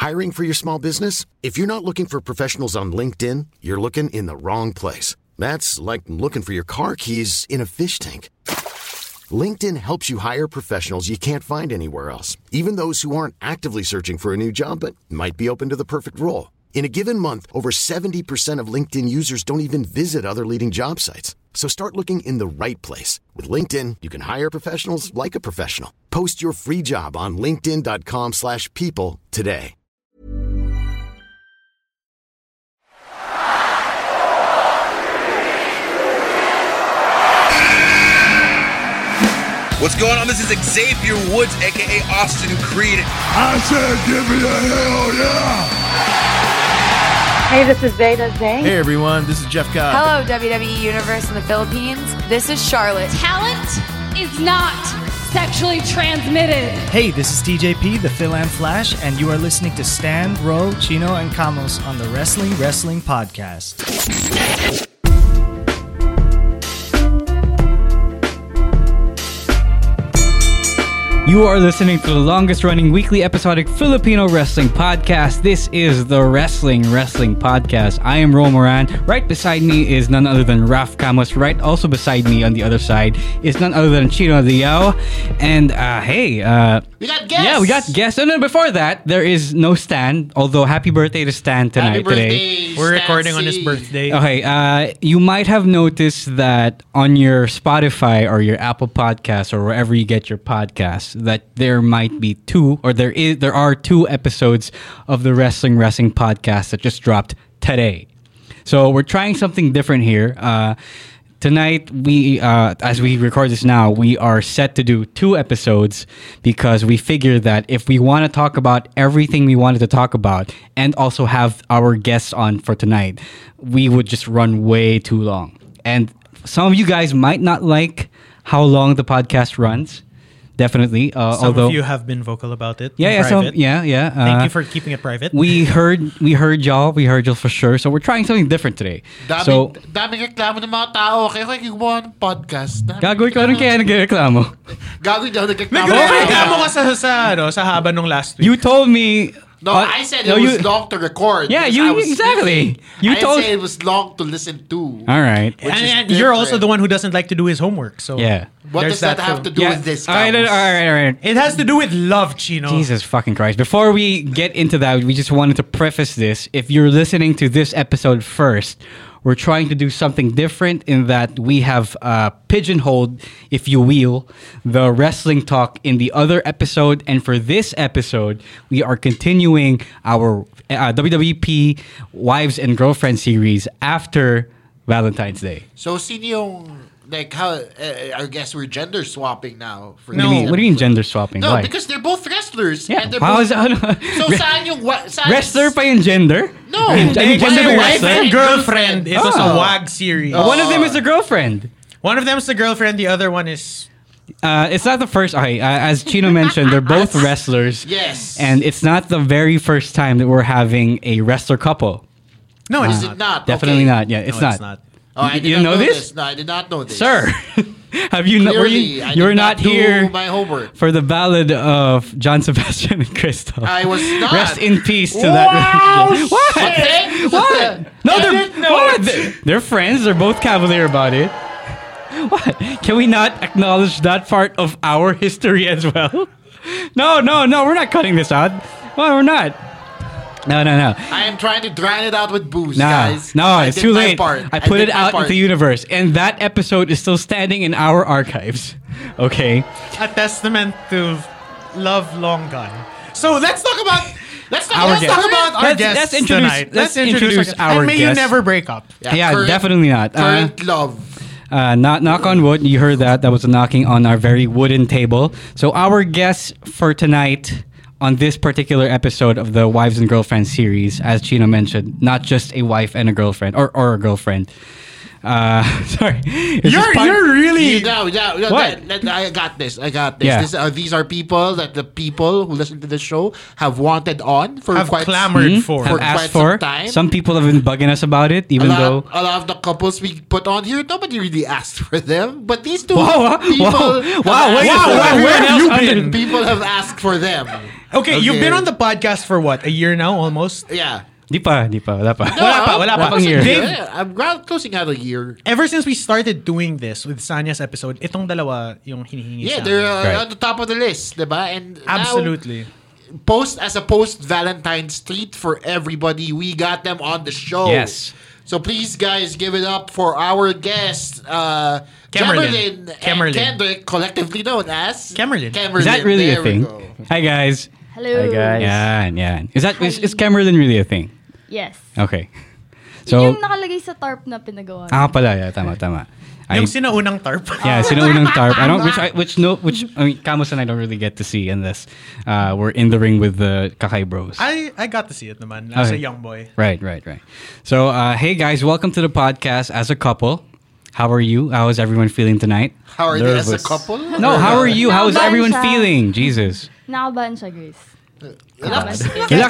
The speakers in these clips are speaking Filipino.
Hiring for your small business? If you're not looking for professionals on LinkedIn, you're looking in the wrong place. That's like looking for your car keys in a fish tank. LinkedIn helps you hire professionals you can't find anywhere else, even those who aren't actively searching for a new job but might be open to the perfect role. In a given month, over 70% of LinkedIn users don't even visit other leading job sites. So start looking in the right place. With LinkedIn, you can hire professionals like a professional. Post your free job on linkedin.com/people today. What's going on? This is Xavier Woods, a.k.a. Austin Creed. I said give me a hell yeah! Hey, this is Zeta Zane. Hey everyone, this is Jeff Cobb. Hello, WWE Universe in the Philippines. This is Charlotte. Talent is not sexually transmitted. Hey, this is TJP, the Phil and Flash, and you are listening to Stan, Ro, Chino, and Kamos on the Wrestling Podcast. You are listening to the longest-running weekly episodic Filipino wrestling podcast. This is the Wrestling Podcast. I am Ro Moran. Right beside me is none other than Raf Camus. Right also beside me on the other side is none other than Chino Diao. And we got guests. Yeah, we got guests. And then before that, there is no Stan. Although happy birthday to Stan tonight. Happy birthday, today. We're recording on his birthday. Okay, you might have noticed that on your Spotify or your Apple Podcasts or wherever you get your podcasts, that there might be there are two episodes of the Wrestling Podcast that just dropped today. So we're trying something different here. Tonight, as we record this now, we are set to do two episodes because we figure that if we want to talk about everything we wanted to talk about and also have our guests on for tonight, we would just run way too long. And some of you guys might not like how long the podcast runs. Definitely. Some of you have been vocal about it. Yeah. Thank Thank you for keeping it private. We heard y'all for sure. So we're trying something different today. Daming reklamo ng mga tao. Kaya kayo gumawa ng podcast. Gagawin ko rin kaya nagreklamo. Gagawin daw nagreklamo. Nagreklamo ka sa haba nung last week. You told me. No, I said it was long to record. Yeah, exactly. I said it was long to listen to. All right. And you're also the one who doesn't like to do his homework. So yeah. What does that have to do with this? All right. It has to do with love, Chino. Jesus fucking Christ. Before we get into that, we just wanted to preface this. If you're listening to this episode first, we're trying to do something different in that we have pigeonholed, if you will, the wrestling talk in the other episode. And for this episode, we are continuing our WWP Wives and Girlfriend series after Valentine's Day. So, sino yung... Like how I guess we're gender swapping now. What do you mean gender swapping? No, Why? because they're both wrestlers. Yeah. And they're How both, is that? So saan yung wrestler pa yung gender? No, gender wife and girlfriend. It was a WAG series. One of them is a girlfriend. One of them is the girlfriend. The other one is. It's not the first. Okay, as Chino mentioned, they're both wrestlers. Yes. And it's not the very first time that we're having a wrestler couple. No, is it not? Definitely okay. not. Yeah, it's not. Oh, I didn't know this? No, I did not know this. Sir, have you not? You were not here my homework for the ballad of John Sebastian and Crystal. I was not. Rest in peace to wow, that. What? No, they're friends. They're both cavalier about it. What? Can we not acknowledge that part of our history as well? No. We're not cutting this out. Well, we're not. No. I am trying to drown it out with booze, guys. No, it's too late. Part. I put it out into the universe. And that episode is still standing in our archives. Okay? A testament to love long gone. So let's talk about our guests tonight. Let's introduce our and may guests. You never break up. Yeah, definitely not. Current love. Knock on wood. You heard that. That was a knocking on our very wooden table. So our guests for tonight... on this particular episode of the Wives and Girlfriends series, as Chino mentioned, not just a wife and a girlfriend or a girlfriend. Sorry. You're really... What? I got this. Yeah. These are people that the people who listen to the show have wanted on for have quite... clamored for. Have asked for. Time. Some people have been bugging us about it, even though... A lot of the couples we put on here, nobody really asked for them. But these two people... Where have you been? People have asked for them. Okay, you've been on the podcast for what? A year now, almost? Yeah. Di pa. Wala pa. Wala pa. Dave, I'm closing out a year. Ever since we started doing this with Sanya's episode, itong dalawa yung hinihingi sa they're Right. on the top of the list, diba? And absolutely. As a post-Valentine's treat for everybody, we got them on the show. Yes. So please, guys, give it up for our guest, Camerlyn and Kendrick, collectively known as Camerlyn. Is that really there a thing? We go. Hi guys. Hello. Hi guys. Yan. Is Camerlyn really a thing? Yes. Okay. Yung nakalagay sa tarp na pinagawa. Pala. Yeah, tama. Yung sinaunang tarp. Yeah, sinaunang tarp. I don't, which I mean, Camus and I don't really get to see unless we're in the ring with the Kakay Bros. I got to see it naman as a young boy. Right. So, hey guys, welcome to the podcast as a couple. How are you? How is everyone feeling tonight? How are they as a couple? No, how are you? How is everyone feeling? Jesus. Nakabahan siya, Grace. Relax.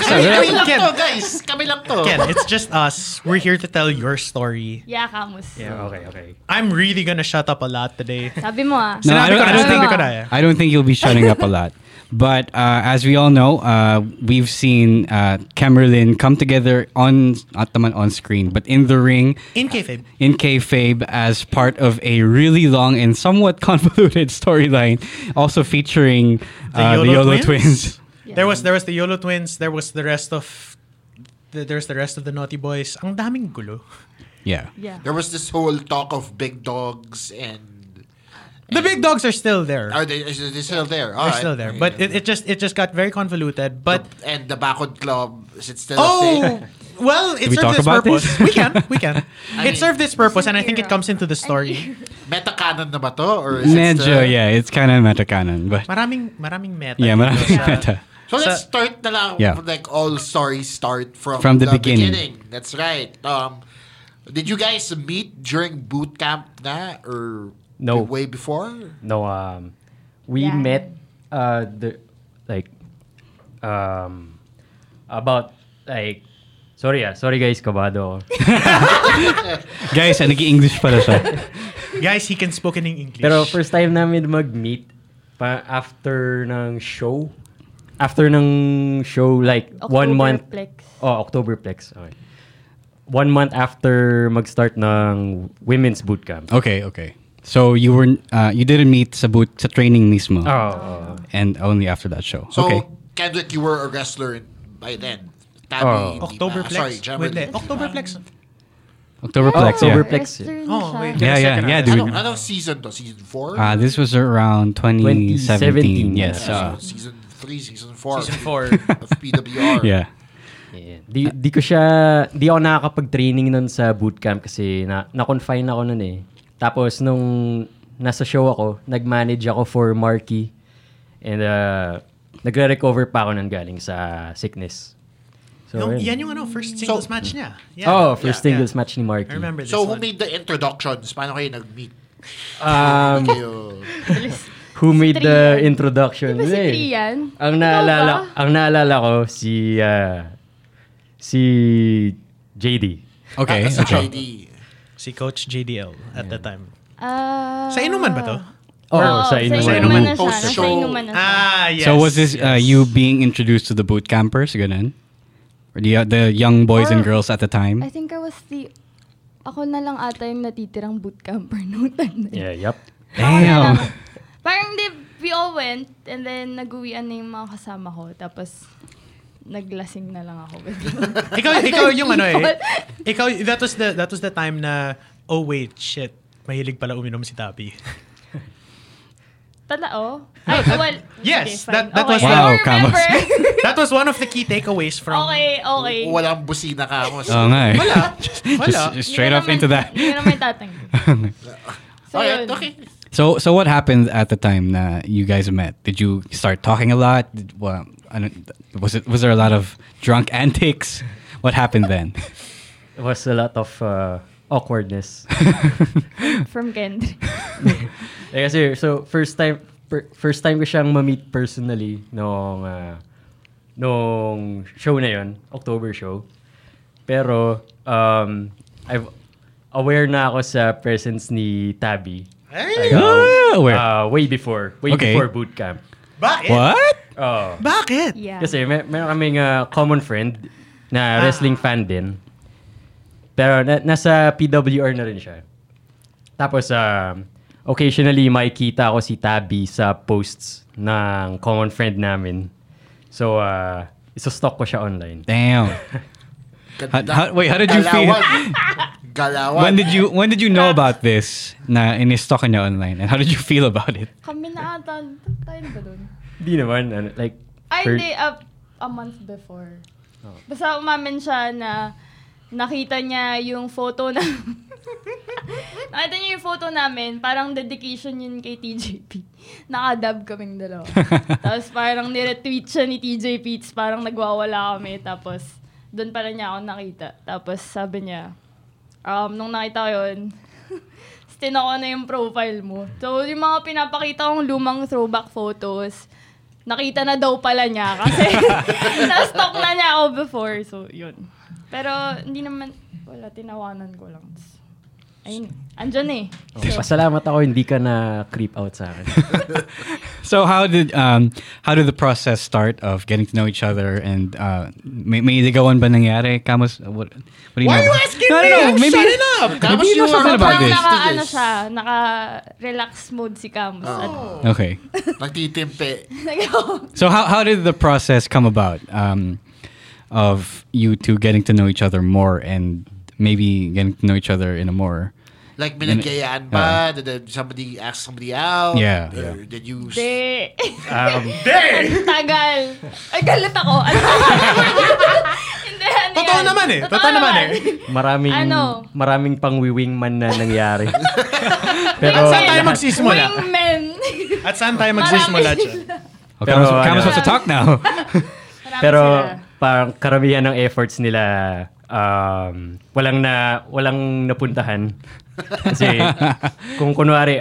Kami lang to. Ken, it's just us. We're here to tell your story. Yeah, Camus. Yeah, okay. I'm really gonna shut up a lot today. Sabi mo ah. No, I don't think you'll be shutting up a lot. But as we all know, we've seen Camerlyn come together not naman on screen, but in the ring. In kayfabe. In kayfabe as part of a really long and somewhat convoluted storyline, also featuring the YOLO twins. Yeah. There was the YOLO twins. There was the rest of the Naughty Boys. Ang daming gulo. Yeah. There was this whole talk of big dogs and the big dogs are still there. Are they still there? They're still there, but it just got very convoluted. But and the Backward Club, is it still a thing? Well, it served this purpose. We can. It served this purpose, and I think it comes into the story. Meta-canon na ba to? Or is it Medyo, still... yeah, it's kind of meta-canon. But Maraming meta. yeah, maraming meta. So let's start na lang, like all stories start from the beginning. That's right. Did you guys meet during boot camp na or No. way before? No, we met about like sorry guys, kabado. Guys, nag-i-English pala siya. Guys, he can speak in English. Pero first time namin mag-meet after ng show. After ng show, like 1 month. Oktoberplex. Okay. 1 month after mag-start ng women's boot camp. Okay. So you didn't meet sa training mismo. And only after that show. So, okay. Kendrick, you were a wrestler by then. Tabby, Oktoberplex. Oktoberplex. Oktoberplex. Oh, wait. Yeah, dude. Anong season to? Season 4? This was around 2017. Yes. Season 3, Season 4. Season 4 of PWR. Yeah. Di ako nakakapag-training nun sa bootcamp kasi na-confine ako nun eh. Tapos nung nasa show ako, nag-manage ako for Marky and nagre-recover pa ako nun galing sa sickness. So, yan yung first singles match niya. Yeah. First singles match ni Marky. I remember this So one. who made the introductions? Paano kayo nag-meet? Who made the introduction? Di ba si Trian? Ang naalala ko si JD. Okay. JD. Si Coach JDL at the time. Sa inuman ba to? Sa inuman na siya. Post-show. Nasa inuman na siya. Yes. So was this you being introduced to the boot campers, ganun? Or the young boys and girls at the time? I think ako na lang ata yung natitirang bootcamper noon. Yeah, yep. Damn. Parang we all went and then nag-uwian na yung mga kasama ko. Tapos naglasing na lang ako. ikaw yung that was the time na wait, shit. Mahilig pala uminom si Tabi. Well, yes, okay, that was wow, Camus. That was one of the key takeaways from Okay. Walang busina Camus. Oo nga eh. Wala. Just straight up into that. Hindi naman tatanggi. Okay. So what happened at the time na you guys met? Did you start talking a lot? Was there a lot of drunk antics? What happened then? It was a lot of awkwardness. From Kendrick. Kasi so first time ko siyang ma-meet personally nung show na yon, October show. Pero I've aware na ako sa presence ni Tabby. Where? Way before boot camp. Bakit? What? Oh. Bakit? Yeah. Kasi meron kaming common friend na wrestling fan din. Pero nasa PWR na rin siya. Tapos, occasionally, makikita ko si Tabby sa posts ng common friend namin. So, isa-stalk ko siya online. Damn. Wait, how did you feel? Galawan. When did you know about this na in-stalk niya online? And how did you feel about it? Kami na ata. Tayo ba dun? Di naman. Like, Hindi. A month before. Oh. Basta umamin siya na nakita niya yung photo na... nakita niya yung photo namin. Parang dedication yun kay TJP. Nakadab kaming dalawa. Tapos parang niretweet siya ni TJ Peets. Parang nagwawala kami. Tapos doon pala niya ako nakita. Tapos sabi niya, nung nakita ko yun, tinako na yung profile mo. So, yung mga pinapakita kong lumang throwback photos, nakita na daw pala niya kasi na-stalk na niya ako before. So, yun. Pero, hindi naman, wala, tinawanan ko lang. Ayun, andyan eh. Okay, pasalamat ako, hindi ka na creep out sa akin. So, how did the process start of getting to know each other and may ligawan ba nangyari? Camus, what do you know? Why are you asking me? No, maybe, shut it up! Maybe you know something about this. Naka-relax mode si Camus. Okay. Nagtitimpe. So, how did the process come about of you two getting to know each other more and maybe getting to know each other in a more... Like, binagayaan ba? Did somebody ask somebody out? Yeah. Or did you... Hindi. Hindi! Tagal. Ay, galit ako. Hindi, Totoo naman eh. Totoo naman eh. Maraming pang-wingman na nangyari. Pero at saan tayo magsisimula? Wingman. At saan tayo magsisimula siya? Okay, Camus wants to talk now. Pero parang karamihan ng efforts nila walang napuntahan. Kasi kung kunwari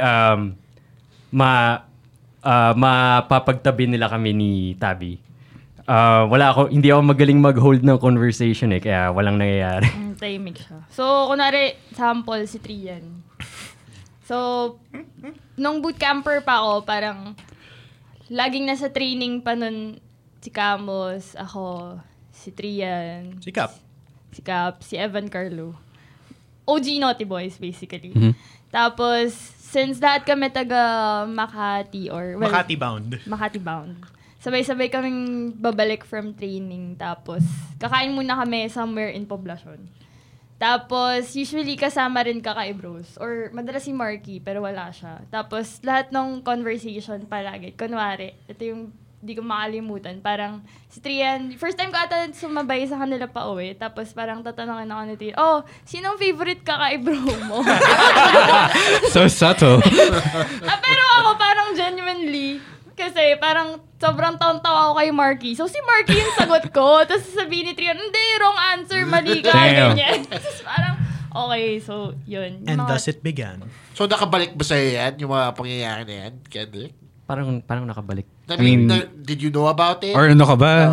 mapapagtabi nila kami ni Tabby. Hindi ako magaling mag-hold ng conversation kaya walang nangyayari. Tahimik siya. So, kunwari, sample si Trian. So, nung bootcamper pa ako, parang laging nasa training pa nun si Camus, ako, si Trian. Si Cap, si Evan Carlo. OG Naughty Boys, basically. Mm-hmm. Tapos, since lahat kami taga Makati or... Well, Makati bound. Sabay-sabay kaming babalik from training. Tapos, kakain muna kami somewhere in Poblacion. Tapos, usually kasama rin kaka-bros. Or madalas si Marky, pero wala siya. Tapos, lahat ng conversation palagi. Kunwari, ito yung di ko makalimutan. Parang, si Trian, first time ko ata sumabay sa kanila pa uwi. Tapos, parang tatanungin ako ni Trian, sinong favorite kaka-bro mo? So subtle. Pero ako parang genuinely, kasi parang sobrang taon-tawa ako kay Marky. So, si Marky yung sagot ko. Tapos sabihin ni Trian, hindi, wrong answer, mali ka, ganyan. Tapos parang, okay, so, yun. And thus it began. So, nakabalik ba sa'yo yan, yung mga pangyayari na yan, Kendrick? Parang nakabalik. I mean, did you know about it? Or ano ka ba?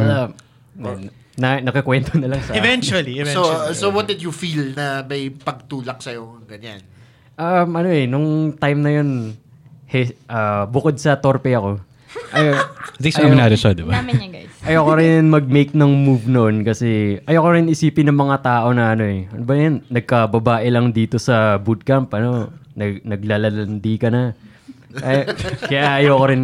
Nakakwento na lang sa... Eventually. So, what did you feel na may pagtulak sa'yo, ganyan? Nung time na yun, bukod sa torpe ako. At least aminado siya, di ba? Namin yan, guys. Ayoko rin mag-make ng move noon kasi ayoko rin isipin ng mga tao na ano ba yan? Nagkababae lang dito sa bootcamp, naglalalandi ka na. Kaya ayoko rin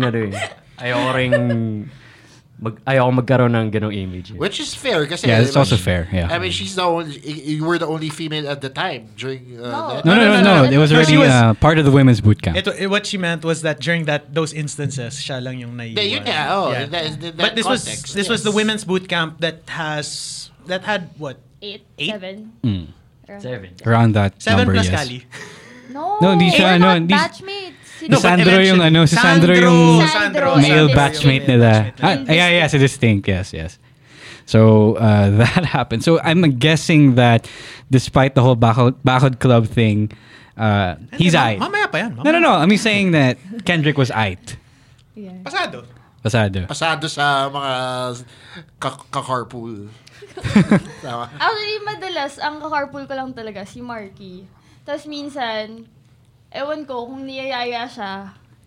ayoko magkaroon ng ganong image. Which is fair kasi it's also fair. Yeah. I mean, you were the only female at the time during that. No. It was already part of the women's boot camp. What she meant was that during those instances, siya lang yung naiiwan. But this was the women's boot camp that had what? 8? 7? 7. Around that 7 number, plus yes. No, Kali. Hindi siya, batchmates. Si Sandro yung male batchmate nila. Yes, it is distinct. Yes. So that happened. So I'm guessing that despite the whole Bakod Club thing, he's aight. Mamaya pa yan. No. I'm saying that Kendrick was aight. Yeah. Pasado sa mga kakarpool. Actually, madalas, ang kakarpool ko lang talaga, si Marky. Tapos minsan, ewan ko, kung niyayaya siya,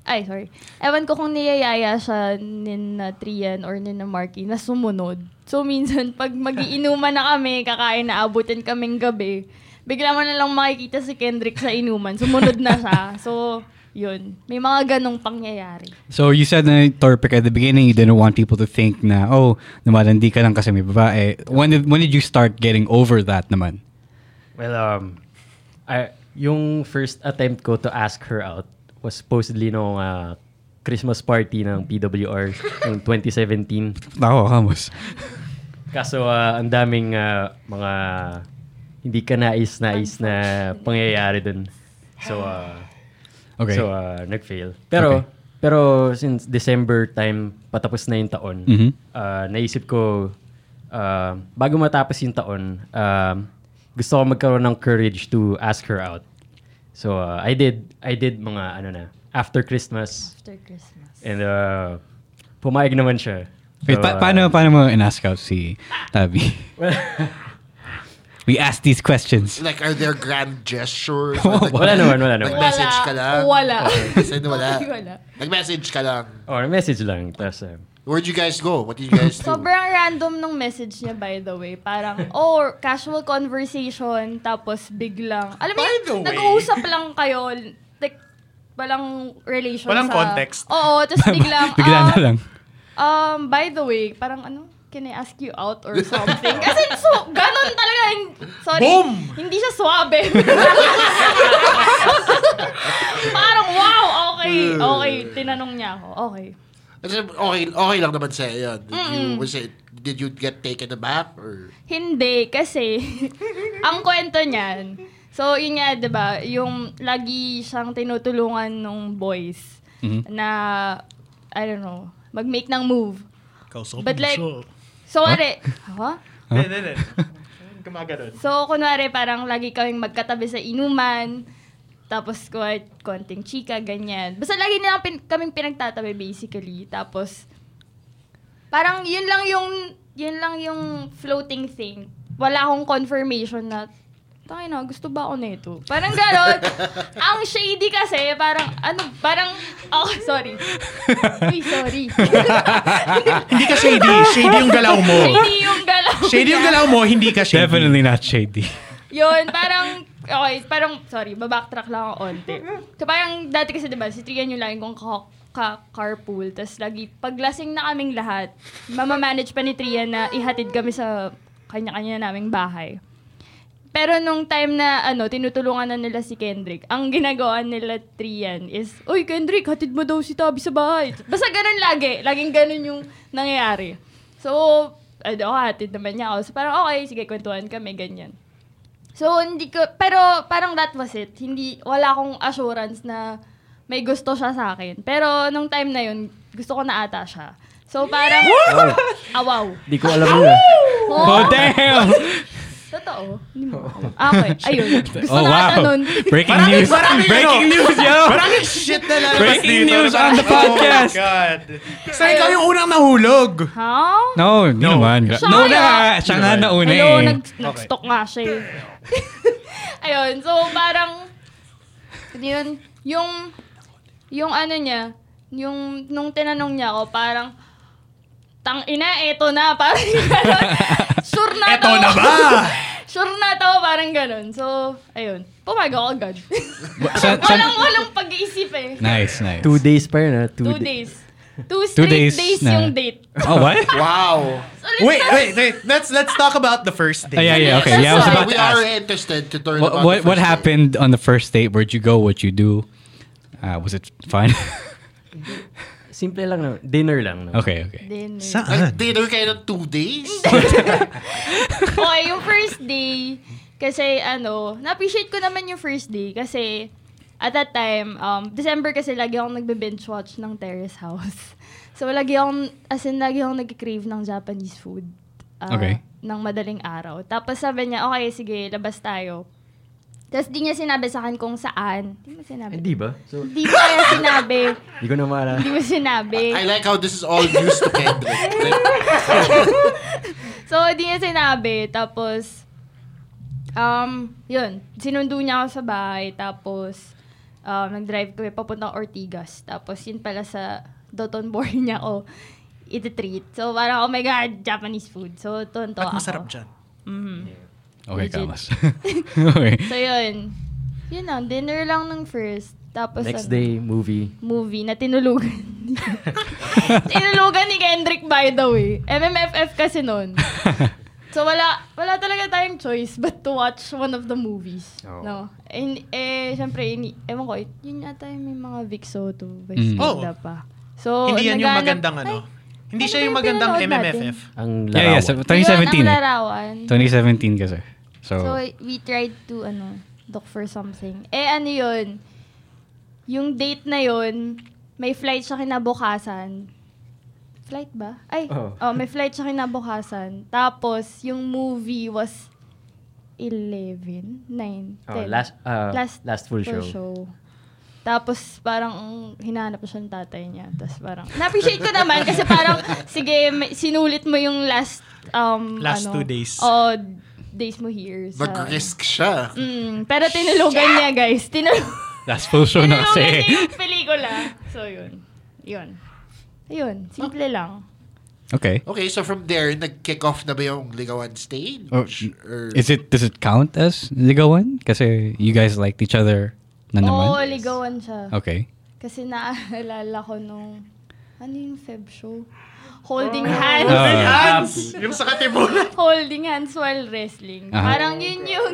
Ewan ko kung niyayaya siya ni na Trian or ni na Marky na sumunod. So, minsan, pag magiinuman na kami, kakain na abutin kaming gabi, bigla mo na lang makikita si Kendrick sa inuman. Sumunod na siya. So, yun. May mga ganong pangyayari. So, you said na Torpik at the beginning, you didn't want people to think na, namalandi ka lang kasi may babae. When did you start getting over that naman? Well, yung first attempt ko to ask her out was supposedly nung Christmas party ng PWR ng 2017. Kamos. Kaso, ang daming mga hindi ka nais na pangyayari dun. So, okay. So, nag-fail. Pero since December time, patapos na yung taon, naisip ko, bago matapos yung taon, gusto ko magkaroon ng courage to ask her out. So, I did mga, after Christmas. And, pumayag naman siya. Wait, paano mo in-ask out si Tabi? We ask these questions. Like, are there grand gestures? Wala naman. Nag-message ka lang? Wala. Wala. Nag-message ka lang? Message lang. Tapos, where'd you guys go? What did you guys do? Sobrang random nung message niya, by the way. Parang, casual conversation, tapos biglang, alam mo, nag-uusap lang kayo, like, walang relation walang context. Oo, tapos biglang, bigla na lang. By the way, parang can I ask you out or something? Kasi ganon talaga. Sorry. Boom! Hindi siya swabe. Parang, wow, okay. Tinanong niya ako. Okay. Okay lang naman sa'yo yun. Did you get taken aback? Or? Hindi, kasi ang kwento niyan, so yun nga, diba, yung lagi siyang tinutulungan ng boys na, I don't know, mag-make ng move. But like, so Hindi. Gumagano'n. So, kunwari, parang lagi kaming magkatabi sa inuman, tapos konting chika, ganyan. Basta lagi nilang kaming pinagtatabi, basically. Tapos, parang yun lang yung floating thing. Wala akong confirmation na, gusto ba ako nito? Parang gano'n. Ang shady kasi, sorry. Uy, sorry. Hindi ka shady. Shady yung galaw mo. Shady yung galaw mo, hindi ka shady. Definitely not shady. Yun, sorry, babacktrack lang ako onti. So parang dati kasi diba, si Trian yung laging kong carpool. Tapos lagi, paglasing na kaming lahat, mamamanage pa ni Trian na ihatid kami sa kanya-kanya naming bahay. Pero nung time na tinutulungan na nila si Kendrick, ang ginagawa nila Trian is, "Uy, Kendrick, hatid mo daw si Tabi sa bahay." Basta ganun lagi. Laging ganun yung nangyayari. So, hatid naman niya ako. So, parang okay, sige, kwentuhan kami, ganyan. So, pero parang that was it. Wala akong assurance na may gusto siya sa akin. Pero nung time na yun, gusto ko na ata siya. So, parang, wow. Di ko alam yun. Oh, damn! Totoo. Okay, ayun. Gusto na ata nun. Breaking news, yo! Maraming shit na lalabas Breaking news on the podcast! Oh my God. So, ikaw yung unang nahulog. Huh? No, hindi naman. Siya nga nauna eh. Hello, nag-stock nga siya eh. Ayun, so parang, yun, yung niya, nung tinanong niya ako, parang, eto na, parang gano'n. Sure na eto na ba? Sure na to, parang gano'n. So, ayun. Pumayag ako agad. Walang pag-iisip eh. Nice. 2 days pa yun, 2 days. 2 straight days yung date. Oh, what? Wow. So, wait. Let's talk about the first date. Yeah, okay. Yeah, I was about to ask. We are interested to learn about what happened on the first date? Where'd you go? What'd you do? Was it fun? Simple lang naman. Dinner lang. No? Okay. Dinner. Saan? Dinner kayo ng 2 days? Okay, yung first day, kasi na-appreciate ko naman yung first day kasi at that time, December kasi lagi akong nagbe-binge watch ng Terrace House. So lagi akong nag-crave ng Japanese food. Ng madaling araw. Tapos sabi niya, okay, sige, labas tayo. Tapos di niya sinabi sa akin kung saan. Di mo sinabi. Di ba? So, di ba kaya sinabi? Di ko na maalala. Di mo sinabi. I like how this is all news to Kendrick. So, di niya sinabi. Tapos, yun. Sinundo niya ako sa bahay. Tapos, nag-drive kami papuntang Ortigas. Tapos yun pala sa Dotonbori niya ako iti-treat. So parang, oh my God, Japanese food. So tunto ako. At masarap dyan. Okay, kamas. Okay. So yun. Yun lang, dinner lang nung first. Tapos next day, movie na tinulugan. Tinulugan ni Kendrick, by the way. MMFF kasi nun. So wala talaga tayong choice but to watch one of the movies. No. Syempre, ewan ko, yun yata yung may mga Vic Soto. Pa. So, hindi yan yung magandang Hindi siya yung magandang MMFF. Ang larawan. So 2017. Yun, 2017 kasi. So we tried to look for something. Ano yun? Yung date na yun, may flight siya kinabukasan. Flight ba? May flight siya kinabukasan. Tapos, yung movie was 11, 9, 10. Last full show. Tapos, parang hinahanap siya ng tatay niya. Tapos parang, na-appreciate ko naman kasi parang, sige, sinulit mo yung last 2 days. Days mo here. Mag-risk siya. Pero tinulugan niya, guys. Last full show na kasi. Tinulugan niya yung pelikula. So, yun. Ayun, simple lang. Okay. Okay, so from there, nag-kick off na ba yung ligawan stage? Does it count as ligawan? Kasi you guys liked each other na naman? Oo, ligawan siya. Okay. Kasi naalala ko nung, ano yung Feb show? Holding hands. Yung sa katibunan. Holding hands while wrestling. Parang yun yung...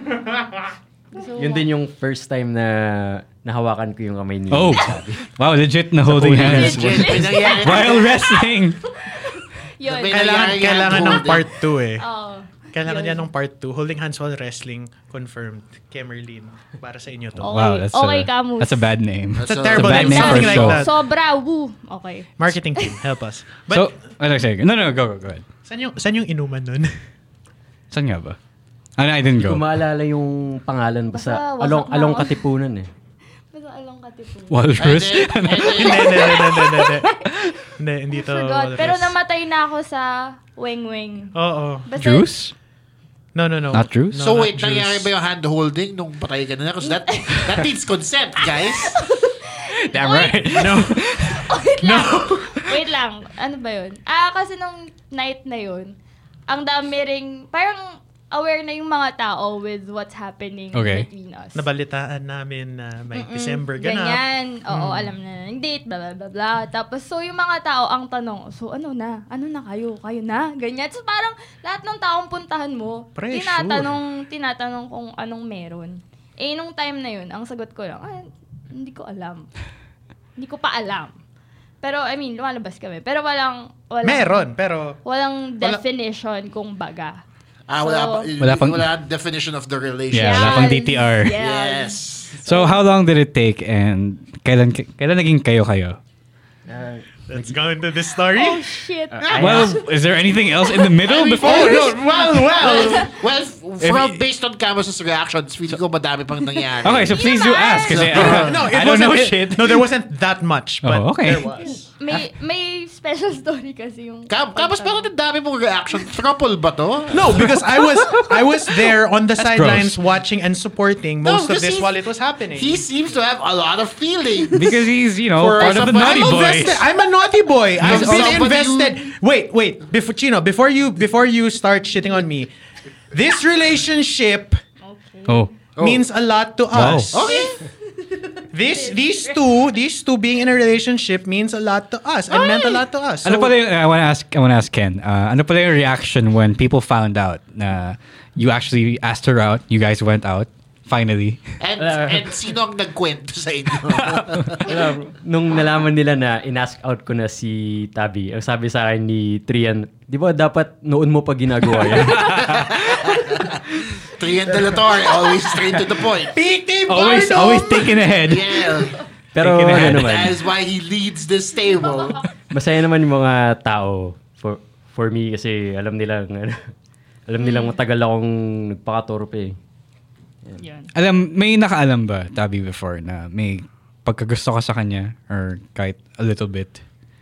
Yun din yung first time na nahawakan ko yung kamay niya. Oh, wow, legit na holding hands while wrestling. Yun. Kailangan ng part 2 eh. Kailangan yun. yan ng part 2. Holding hands while wrestling, confirmed. Kemerlin, para sa inyo to. Okay. Wow, Kamus. that's a bad name. That's a terrible bad name. name for a show. Sobra, woo. Okay. Marketing team, help us. But, no, go ahead. Saan yung inuman nun? Saan nga ba? I didn't go. Hindi ko maalala yung pangalan. Basta Along Katipunan eh. Basta Along Katipunan. Walrus? Hindi to Walrus. Pero namatay na ako sa Weng Weng. Oo. Juice? No. Not Juice? So wait, nangyari ba yung hand-holding nung patay ka na? Because that needs consent, guys. Damn right. Wait lang. Ano ba yun? Kasi nung night na yun, ang dami ring, parang aware na yung mga tao with what's happening between us. Nabalitaan namin na may December ganap. Ganyan. Oo, alam na ng date, blah, blah, blah, blah. Tapos, so yung mga tao, ang tanong, so ano na? Ano na kayo? Kayo na? Ganyan. So parang lahat ng taong puntahan mo, tinatanong kung anong meron. Nung time na yun, ang sagot ko lang, hindi ko alam. Hindi ko pa alam. Pero, lumalabas kami. Pero meron, pero walang definition kung baga. Wala definition of the relationship. Yeah, wala pang DTR. Yes. So, how long did it take and kailan naging kayo? Let's go into this story. Oh, shit. Well, is there anything else in the middle before? Based on Camus's reactions, feeling ko madami pang nangyari. Okay, so please do ask. Kasi I don't know shit. No, there wasn't that much, but there was. May special story kasi yung... Camus, parang ang dami mong reaction. Trouble ba to? No, because I was there on the sidelines watching and supporting most of this while it was happening. He seems to have a lot of feelings. Because he's, part of the naughty boys. I'm a naughty boy. I've been invested. Wait. Before you start shitting on me, this relationship means a lot to us. Okay. These two being in a relationship means a lot to us and meant a lot to us. So, I want to ask Ken. Ano pala yung reaction when people found out na you actually asked her out, you guys went out finally? And sino ang nagkwento sa inyo? Nung nalaman nila na in-ask out ko na si Tabi, ang sabi sa akin ni Trian, di ba dapat noon mo pa ginagawa yan? Trian De La Torre, always straight to the point. Always thinking ahead. Yeah. Pero naman, that is why he leads this table. Masaya naman yung mga tao for me kasi alam nilang matagal akong nagpakatorpe. May nakaalam ba, Tabi, before na may pagkagusto ka sa kanya or kahit a little bit?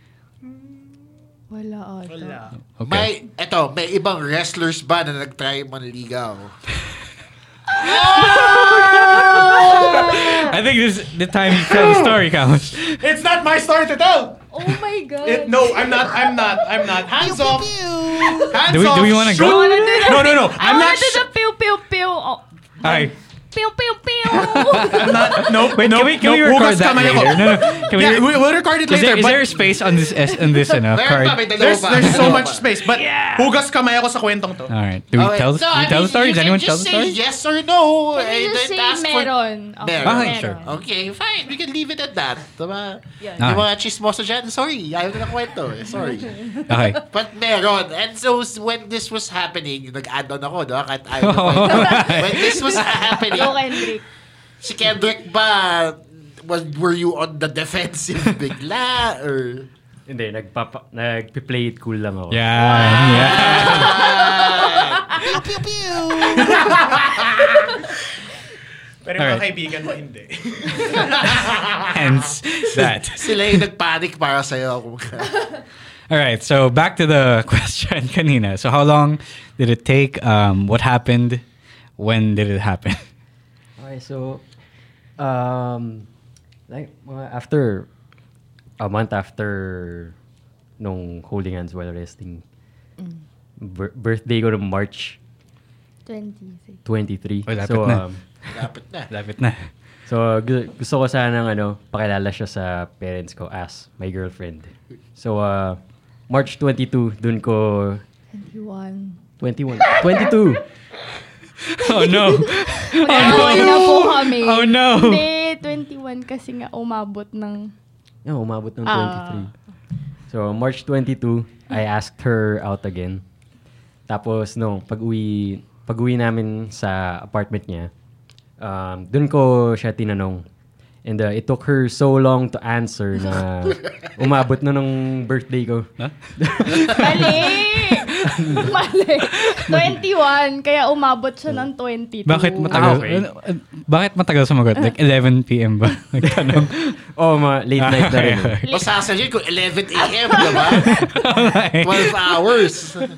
Wala ata. Okay. May ibang wrestlers ba na nag-try manligaw? I think this is the time you tell the story, Camus. It's not my story to tell. Oh my God. No, I'm not. Hands off. Hands Do off. we want to go? No. I'm not. Do the pew pew pew. Oh. Alright. Pew pew pew. I'm not. No. Wait, can we record that later? No. We'll record it later. Is there a space on this card? There's so much space, but hugas kamay ako sa kwentong to. Alright. Do we tell the story? Does anyone tell the story? Yes or no. Can you just say meron? Meron. Sure. Okay, fine. We can leave it at that. Diba? Yeah. Yung mga chismoso dyan, sorry. Ayaw na kwento. Sorry. Okay. But meron. And so, when this was happening, nag-add on ako, no? Kahit ayaw na kwento. When this was happening, Kendrick. Si Kendrick ba, were you on the defensive bigla? Or... Hindi, nagpi-play it cool lang ako. Yeah. Pew, pew, pew. Pero yung mga kaibigan mo, hindi. Hence that. Sila yung nagpanic para sa'yo. Alright, so back to the question kanina. So how long did it take? What happened? When did it happen? Okay, so like after a month after nung holding hands while resting, birthday ko ng March 23. Oh, so Lapit na. So gusto ko sanang pakilala siya sa parents ko as my girlfriend. So March 22 dun ko 22. Oh no. Na po kami. Oh no. Hindi, 21 kasi nga umabot ng 23. So March 22, I asked her out again. Tapos pag-uwi namin sa apartment niya, dun ko siya tinanong. And it took her so long to answer na umabot na nung birthday ko. Huh? Mali. 21, kaya umabot siya ng 22. Bakit matagal? Bakit matagal sumagot? Like 11 p.m. ba? Nagtanong. Late night na rin. Masasabihin ko 11 a.m. diba? 12 hours.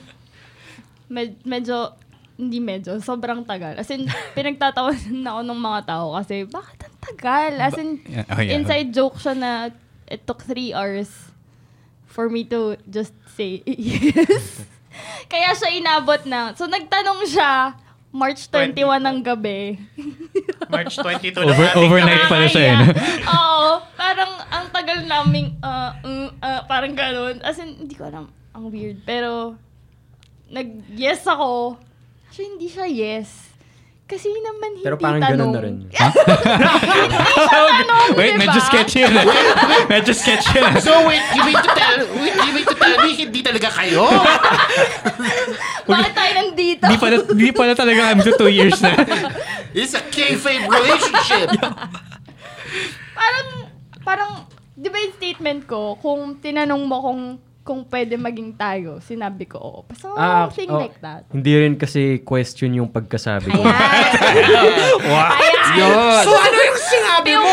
Sobrang tagal. As in, pinagtatawanan ako ng mga tao kasi, bakit ang tagal? As in, inside joke siya na it took 3 hours for me to just say yes. Kaya siya inabot na. So, nagtanong siya, March 21 ng gabi. March 22 overnight pala siya. Oo. Parang, ang tagal naming, parang ganun. As in, hindi ko alam. Ang weird. Pero, nag-yes ako. Actually, hindi siya yes. Kasi naman hindi pero parang tanong. ganun na rin. Hindi siya tanong, Wait, diba? medyo sketchy yun. Medyo sketchy yun. So wait, you mean to tell me hindi talaga kayo? Bakit tayo nandito? Hindi pala talaga kami 2 years na. It's a kayfabe relationship. Parang, di ba yung statement ko, kung tinanong mo kung pwede maging tayo, sinabi ko, oo. Something like that. Hindi rin kasi question yung pagkasabi ko. Wow. So ano yung sinabi mo?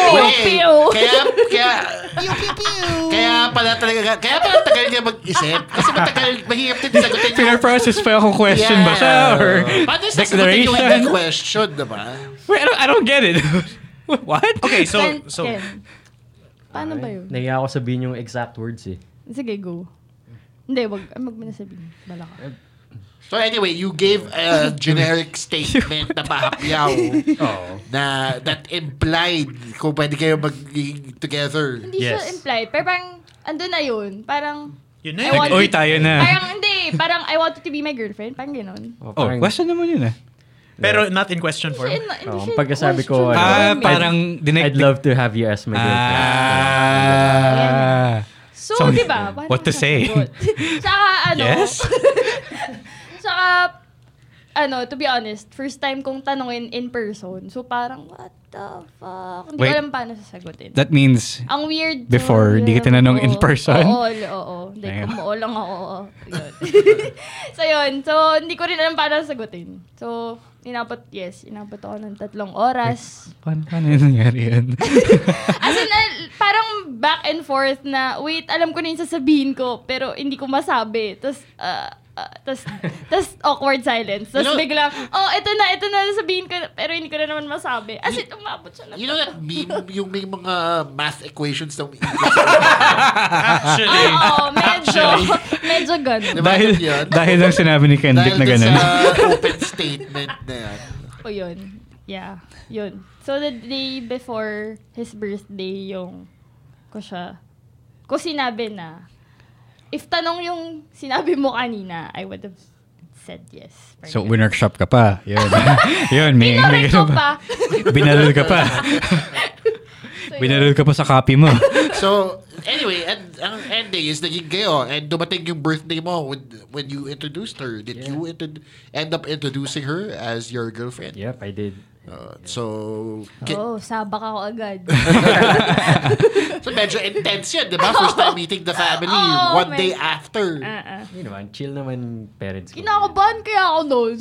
Kaya pala tagal niya mag-isip. Kasi mahirap din sagutin yung... Pinaprocess pa yung question ba siya? Or paano sasagutin yung hindi question, diba? Wait, I don't get it. What? Okay, so paano ba yun? Nahiya ako sabihin yung exact words eh. Sige, go. Hindi, wag mo na sabihin. Bala ka. So anyway, you gave a generic statement na pahapyaw na that implied kung pwede kayo maging together. Hindi siya implied. Pero parang, andun na yun. Parang, yun na yun. Oy, tayo na. Parang I want you to be my girlfriend. Parang gano'n. Question naman yun eh. Pero not in question form. Ang pagkasabi ko, parang I'd love to have you as my girlfriend. So, di ba? What to say? Tsaka, Yes? Tsaka, to be honest, first time kong tanungin in person. So, parang, what the fuck? Hindi ko alam paano sasagutin. That means, ang weird. before, di ka tinanong in person? Oo. Hindi, kumuo lang ako. Yun. So, yun. So, hindi ko rin alam paano sasagutin. So, inabot ako ng 3 oras. Paano yung nangyari yun? As in, parang back and forth na, wait, alam ko na yung sasabihin ko, pero hindi ko masabi. Tapos, tas awkward silence. Tas biglang, ito na, sabihin ko, pero hindi ko na naman masabi. As in, umabot siya na. You know that meme, yung may mga math equations na Actually. Medyo ganun. Dahil lang sinabi ni Kendrick na ganun. Dahil sa open statement na yan. Yun. Yeah, yun. So, the day before his birthday, ko sinabi na, if tanong yung sinabi mo kanina, I would have said yes. So, winworkshop ka pa. Yun. Yun, may ko pa. Binaril ka pa. Binaril ka pa sa copy mo. So, anyway, ang ending is naging kayo and dumating yung birthday mo when you introduced her. Did you end up introducing her as your girlfriend? Yep, I did. Sabak ako agad. So, medyo intense yan, di ba? First time meeting the family, one day after. Yun naman, chill naman parents ko. Kinakabahan kaya ako noon.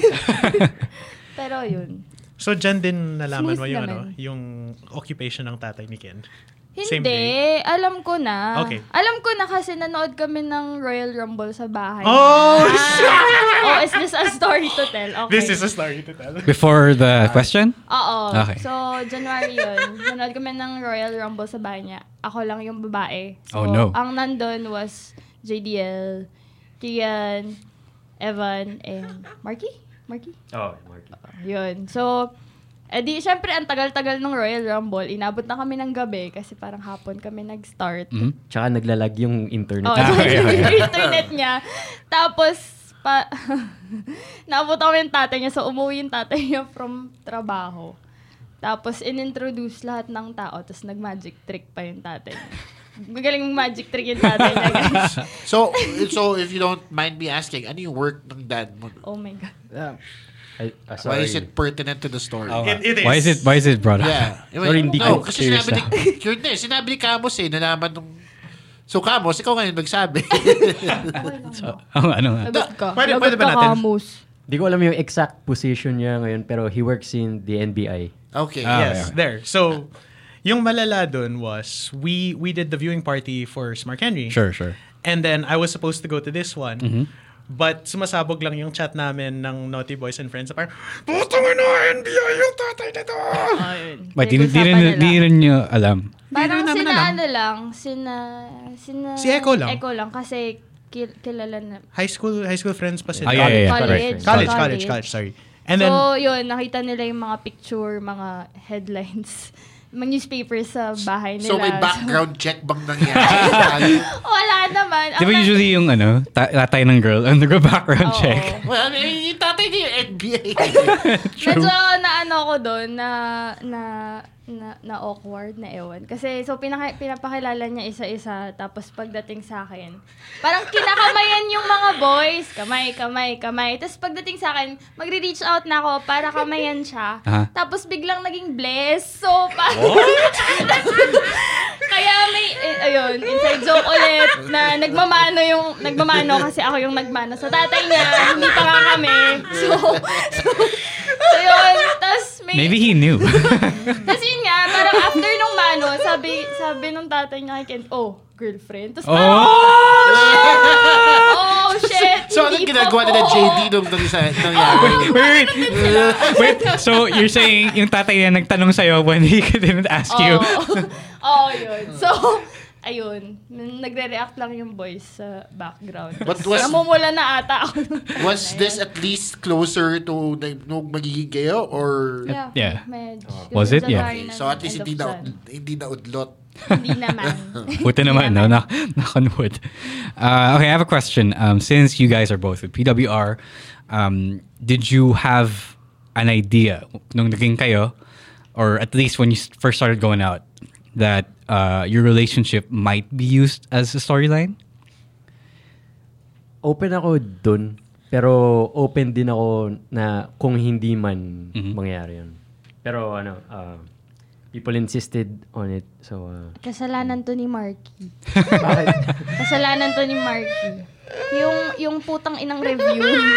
Pero yun. So, dyan din nalaman mo yung occupation ng tatay ni Ken? Hindi. Alam ko na. Okay. Alam ko na kasi nanood kami ng Royal Rumble sa bahay. Oh, shit! Is this a story to tell? Okay. This is a story to tell. Before the question? Oo. Okay. So, January yun. Nanood kami ng Royal Rumble sa bahay niya. Ako lang yung babae. So, ang nandun was JDL, Kian, Evan, and Marky? Oh, Marky. Yun. So, syempre, ang tagal-tagal ng Royal Rumble. Inabot na kami ng gabi kasi parang hapon kami nag-start. Tsaka naglalag yung internet. Yung internet niya. Tapos, naabot kami yung tatay niya. So, umuwi yung tatay niya from trabaho. Tapos, inintroduce lahat ng tao. Tapos, nag-magic trick pa yung tatay niya. Magaling magic trick yung tatay niya, guys. So, if you don't mind me asking, ano yung work ng dad mo? Oh my God. Why is it pertinent to the story? It is. Why is it brought up? Yeah. Sorry, hindi ko kasi sinabi ni Kamos nalaman nung... So, Kamos, ikaw ngayon magsabi. Ano nga? Pwede ba natin? Di ko alam yung exact position niya ngayon, pero he works in the NBI. Okay. Yes, there. So, yung malala dun was, we did the viewing party for Smart Henry. Sure. And then, I was supposed to go to this one. Mm-hmm. But sumasabog lang yung chat namin ng Naughty Boys and Friends. Parang, putang ina, NBI yung tatay nito! But di rin nyo alam. Parang Si Echo lang. Echo lang kasi kilala na. High school friends pa sila. College, sorry. And then, so, yun, nakita nila yung mga picture, mga headlines, mga newspapers sa bahay nila. So, may background check bang nangyari? Wala naman. Di ba usually yung tatay ng girl, nag-background check? Well, yung tatay niya yung NBA. Medyo naano ko doon na awkward na ewan. Kasi, so, pinapakilala niya isa-isa. Tapos, pagdating sa akin, parang kinakamayan yung mga boys. Kamay. Tapos, pagdating sa akin, magre-reach out na ako para kamayan siya. Tapos, biglang naging bless. So, kaya may, inside joke ulit na nagmamano kasi ako yung nagmano sa tatay niya. Hindi pa nga kami. So yun. Tapos maybe he knew. Tapos yun nga, parang after nung mano, sabi nung tatay niya kay Ken, girlfriend. Tapos shit! So, anong ginagawa nila JD nung nangyari? Wait. So, you're saying yung tatay niya nagtanong sa'yo when he didn't ask you? Yun. So, ayun. Nagre-react lang yung boys sa background. Namumula na ata ako. Was this at least closer to nung magiging kayo? Or... Yeah. Was it? Yeah. Okay. So, at least hindi na udlot. Hindi naman. Buti naman, no? Knock on wood. Okay, I have a question. Since you guys are both with PWR, did you have an idea nung naging kayo, or at least when you first started going out, that your relationship might be used as a storyline? Open ako dun, pero open din ako na kung hindi man mangyari yun. Pero people insisted on it. So, kasalanan to ni Marky. Kasalanan to ni Marky. Yung putang inang review.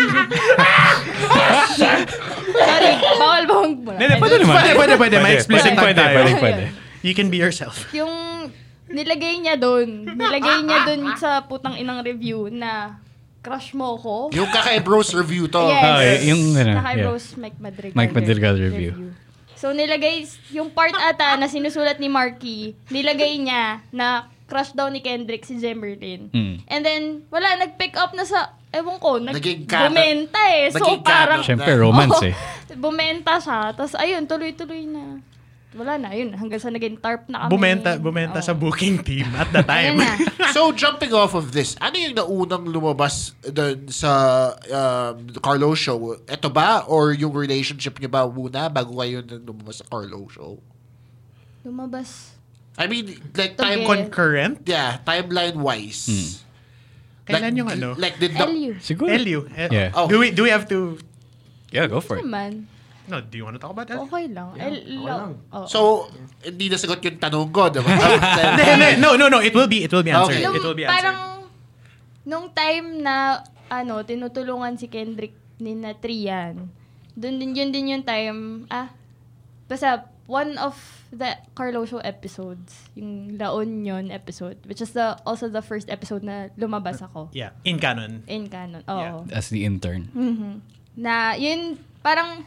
Sorry, bawal ba Pwede. May explicit pwede. You can be yourself. Yung nilagay niya dun sa putang inang review na crush mo ko. Yung Kaka-Bros review to. Yes. Yung Kaka-Bros Mike Madrigal review. So, nilagay, yung part ata na sinusulat ni Marky, nilagay niya na crush daw ni Kendrick si Jemmerlin. And then, wala, nag-pick up na sa, ewan ko, bumenta eh. So, parang... Siyempre, romance eh. Bumenta siya. Tapos, ayun, tuloy-tuloy na. Wala na, yun. Hanggang sa naging tarp na kami. Bumenta sa booking team at the time. So, jumping off of this, ano yung naunang lumabas dun sa Carlo show? Ito ba? Or yung relationship niyo ba muna bago kayo lumabas sa Carlo show? Lumabas. I mean, like time concurrent? Yeah, timeline-wise. Kailan yung ano? Like, did LU. Siguro. LU. Yeah. Oh. Do we have to... Yeah, go for it. Naman. No, do you want to talk about that? Okay lang. So, hindi nasagot yung tanong ko, diba? No. It will be answered. Okay. It will be answered. Parang, nung time na, tinutulungan si Kendrick ni na Trian, yun din yung time, basta, one of the Carlo Show episodes, yung La Union episode, which is also the first episode na lumabas ako. Yeah, in canon. In canon, oo. As the intern. Mm-hmm. Na, yun, parang,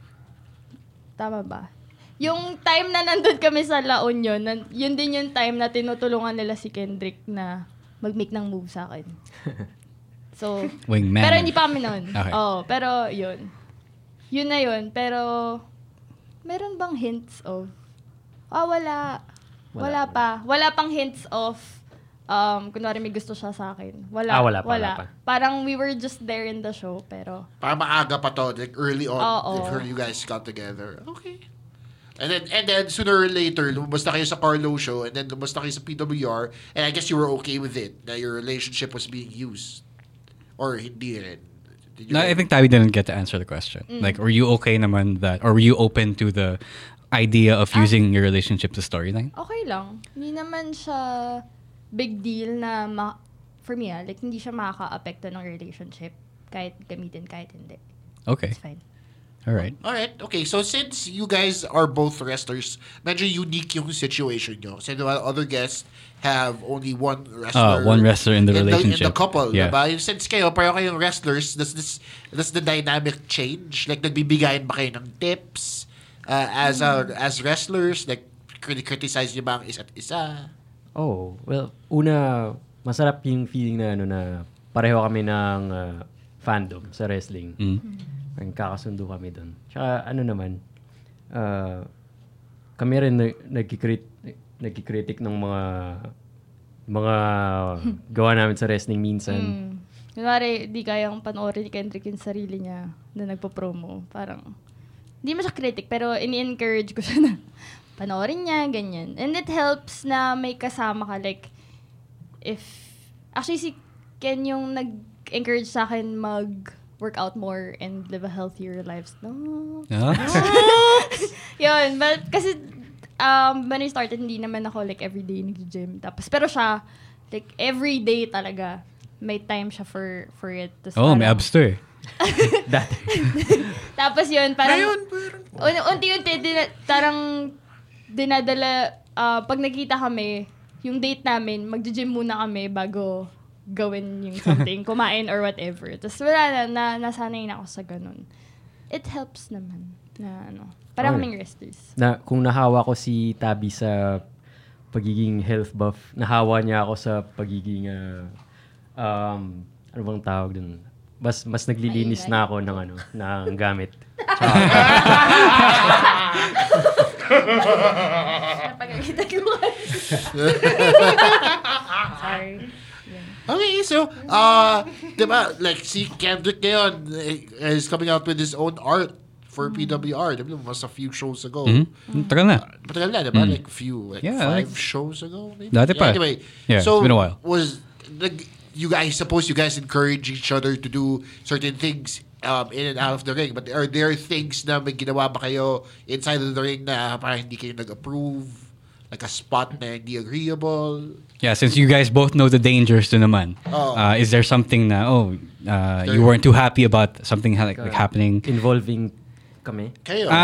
tama ba? Yung time na nandun kami sa La Union, yun din yung time na tinutulungan nila si Kendrick na mag-make ng move sa akin. So, Wingman. Pero hindi pa kami noon. Okay. Pero yun. Yun na yun. Pero, meron bang hints of, wala pa. Wala pang hints of, kunwari may gusto siya sa akin. Wala pa. Parang we were just there in the show, pero... Parang maaga pa to, like early on, before you guys got together. Okay. And then sooner or later, lumabas na kayo sa Carlo show, and then lumabas na kayo sa PWR, and I guess you were okay with it, na your relationship was being used. Or hindi rin. No, I think Tabi didn't get to answer the question. Like, were you okay naman that, or were you open to the idea of using your relationship to storyline? Okay lang. Hindi naman siya big deal na for me, like hindi siya makaka-apekto ng relationship kahit gamitin, kahit hindi. Okay. It's fine. Alright. Okay, so since you guys are both wrestlers, medyo unique yung situation nyo. Kasi the other guests have only one wrestler. One wrestler in the relationship. In the couple, yeah. diba? Since pareho kayong wrestlers, does the dynamic change? Like, nagbibigayan ba kayo ng tips as wrestlers? Like, criticize nyo ba ang isa't isa? Oh, well, una, masarap yung feeling na na pareho kami ng fandom sa wrestling. Parang kakasundo kami doon. Tsaka naman, kami rin nagkikritik ng mga gawa namin sa wrestling minsan. Kunwari, di kayang panoorin ni Kendrick yung sarili niya na nagpo-promo. Parang, hindi mo siya critic, pero ini-encourage ko siya na panoorin niya, ganyan. And it helps na may kasama ka. Like, actually si Ken yung nag-encourage sa akin work out more and live a healthier lifestyle. No. Yun, but kasi when I started, hindi naman ako like everyday nag-gym. Pero siya, like everyday talaga, may time siya for it. May abs to eh. Tapos yun, parang unti-unti, parang dinadala, pag nakita kami, yung date namin, mag-gym muna kami bago gawin yung something, kumain or whatever. Tapos wala nasanay na ako sa ganun. It helps naman na parang kaming wrestlers. Kung nahawa ko si Tabi sa pagiging health buff, nahawa niya ako sa pagiging ano bang tawag dun? Mas naglilinis na ako ng gamit. Napagagita ko. Sorry. Okay, so, diba, like, si Kendrick ngayon is coming out with his own art for PWR. Diba, was a few shows ago. Matagal na. Diba? Like, five shows ago, maybe? Dati pa. Anyway, it's so, been a while. You guys encourage each other to do certain things in and out of the ring, but are there things na may ginawa ba kayo inside of the ring na parang hindi kayo nag-approve? Like a spot na hindi agreeable? Yeah, since you guys both know the dangers to naman, is there something na, you weren't too happy about something like happening? Involving kami? Kayo?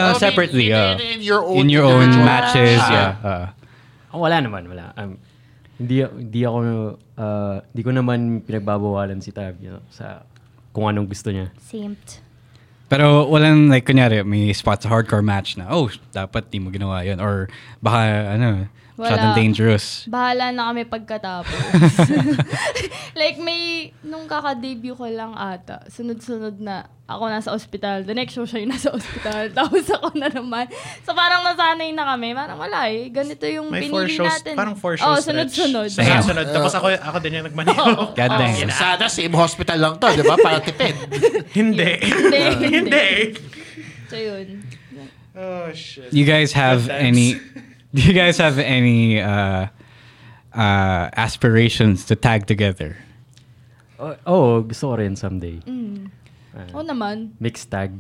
Separately. In your own matches, yeah. Wala naman, wala. Hindi ko naman pinagbabawalan si Tab, sa kung anong gusto niya. Simped. Pero walang like, kunyari, may spot sa hardcore match na, dapat di mo ginawa yun. Or baka, masyadong dangerous. Bahala na kami pagkatapos. Like, nung kaka-debut ko lang ata, sunod-sunod na ako nasa ospital. The next show siya yung nasa ospital. Tapos ako na naman. So, parang nasanay na kami. Parang wala Ganito yung may pinili natin. Parang 4 shows sunod-sunod. Sunod. Tapos ako din yung nagmaneho. God damn. Sana same hospital lang to, di ba? Para tipid. Hindi. So, yun. Oh, shit. Do you guys have any aspirations to tag together? Gusto ko rin someday. Naman. Mixed tag.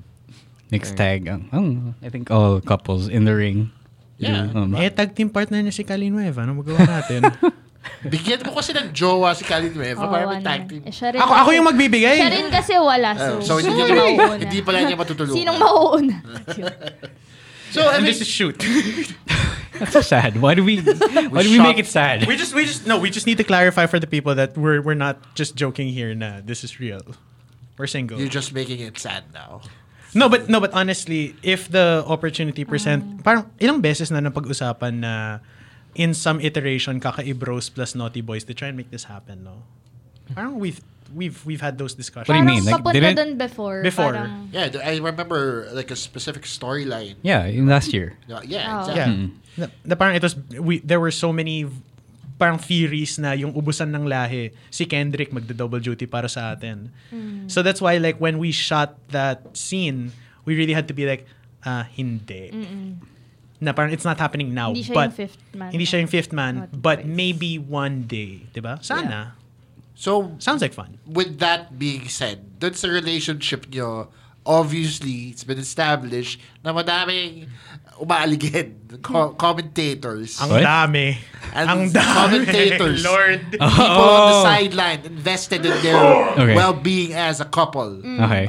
I think all couples in the ring. Yeah. Tag team partner niya si Kalinueva. Ano magawa natin? Bigyan mo kasi ng jowa si Kalinueva para may tag team. Ako yung magbibigay. Siya rin kasi wala. So hindi pala niya matutulungan. Sinong mauuna? So, this is shoot. That's so sad. Why do we make it sad? We just need to clarify for the people that we're not just joking here na this is real. We're single. You're just making it sad now. No, but honestly, if the opportunity parang ilang beses na napag-usapan na in some iteration Kakaibros plus Naughty Boys to try and make this happen, no? Parang we've had those discussions. What do you mean? Like, papunta dun before. Parang, yeah, I remember like a specific storyline. Yeah, in last year. Yeah, exactly. Yeah. Parang there were so many parang theories na yung ubusan ng lahi, si Kendrick magda-double duty para sa atin. So that's why like when we shot that scene, we really had to be like, hindi. Na parang it's not happening now. Hindi siya but yung fifth man. Hindi siya yung fifth man, but maybe one day, diba? Sana. Yeah. So, sounds like fun. With that being said, dun sa relationship nyo, obviously, it's been established na madaming umaaligid. Commentators. Ang dami. And commentators. Lord. People on the sideline invested in their well-being as a couple. Okay.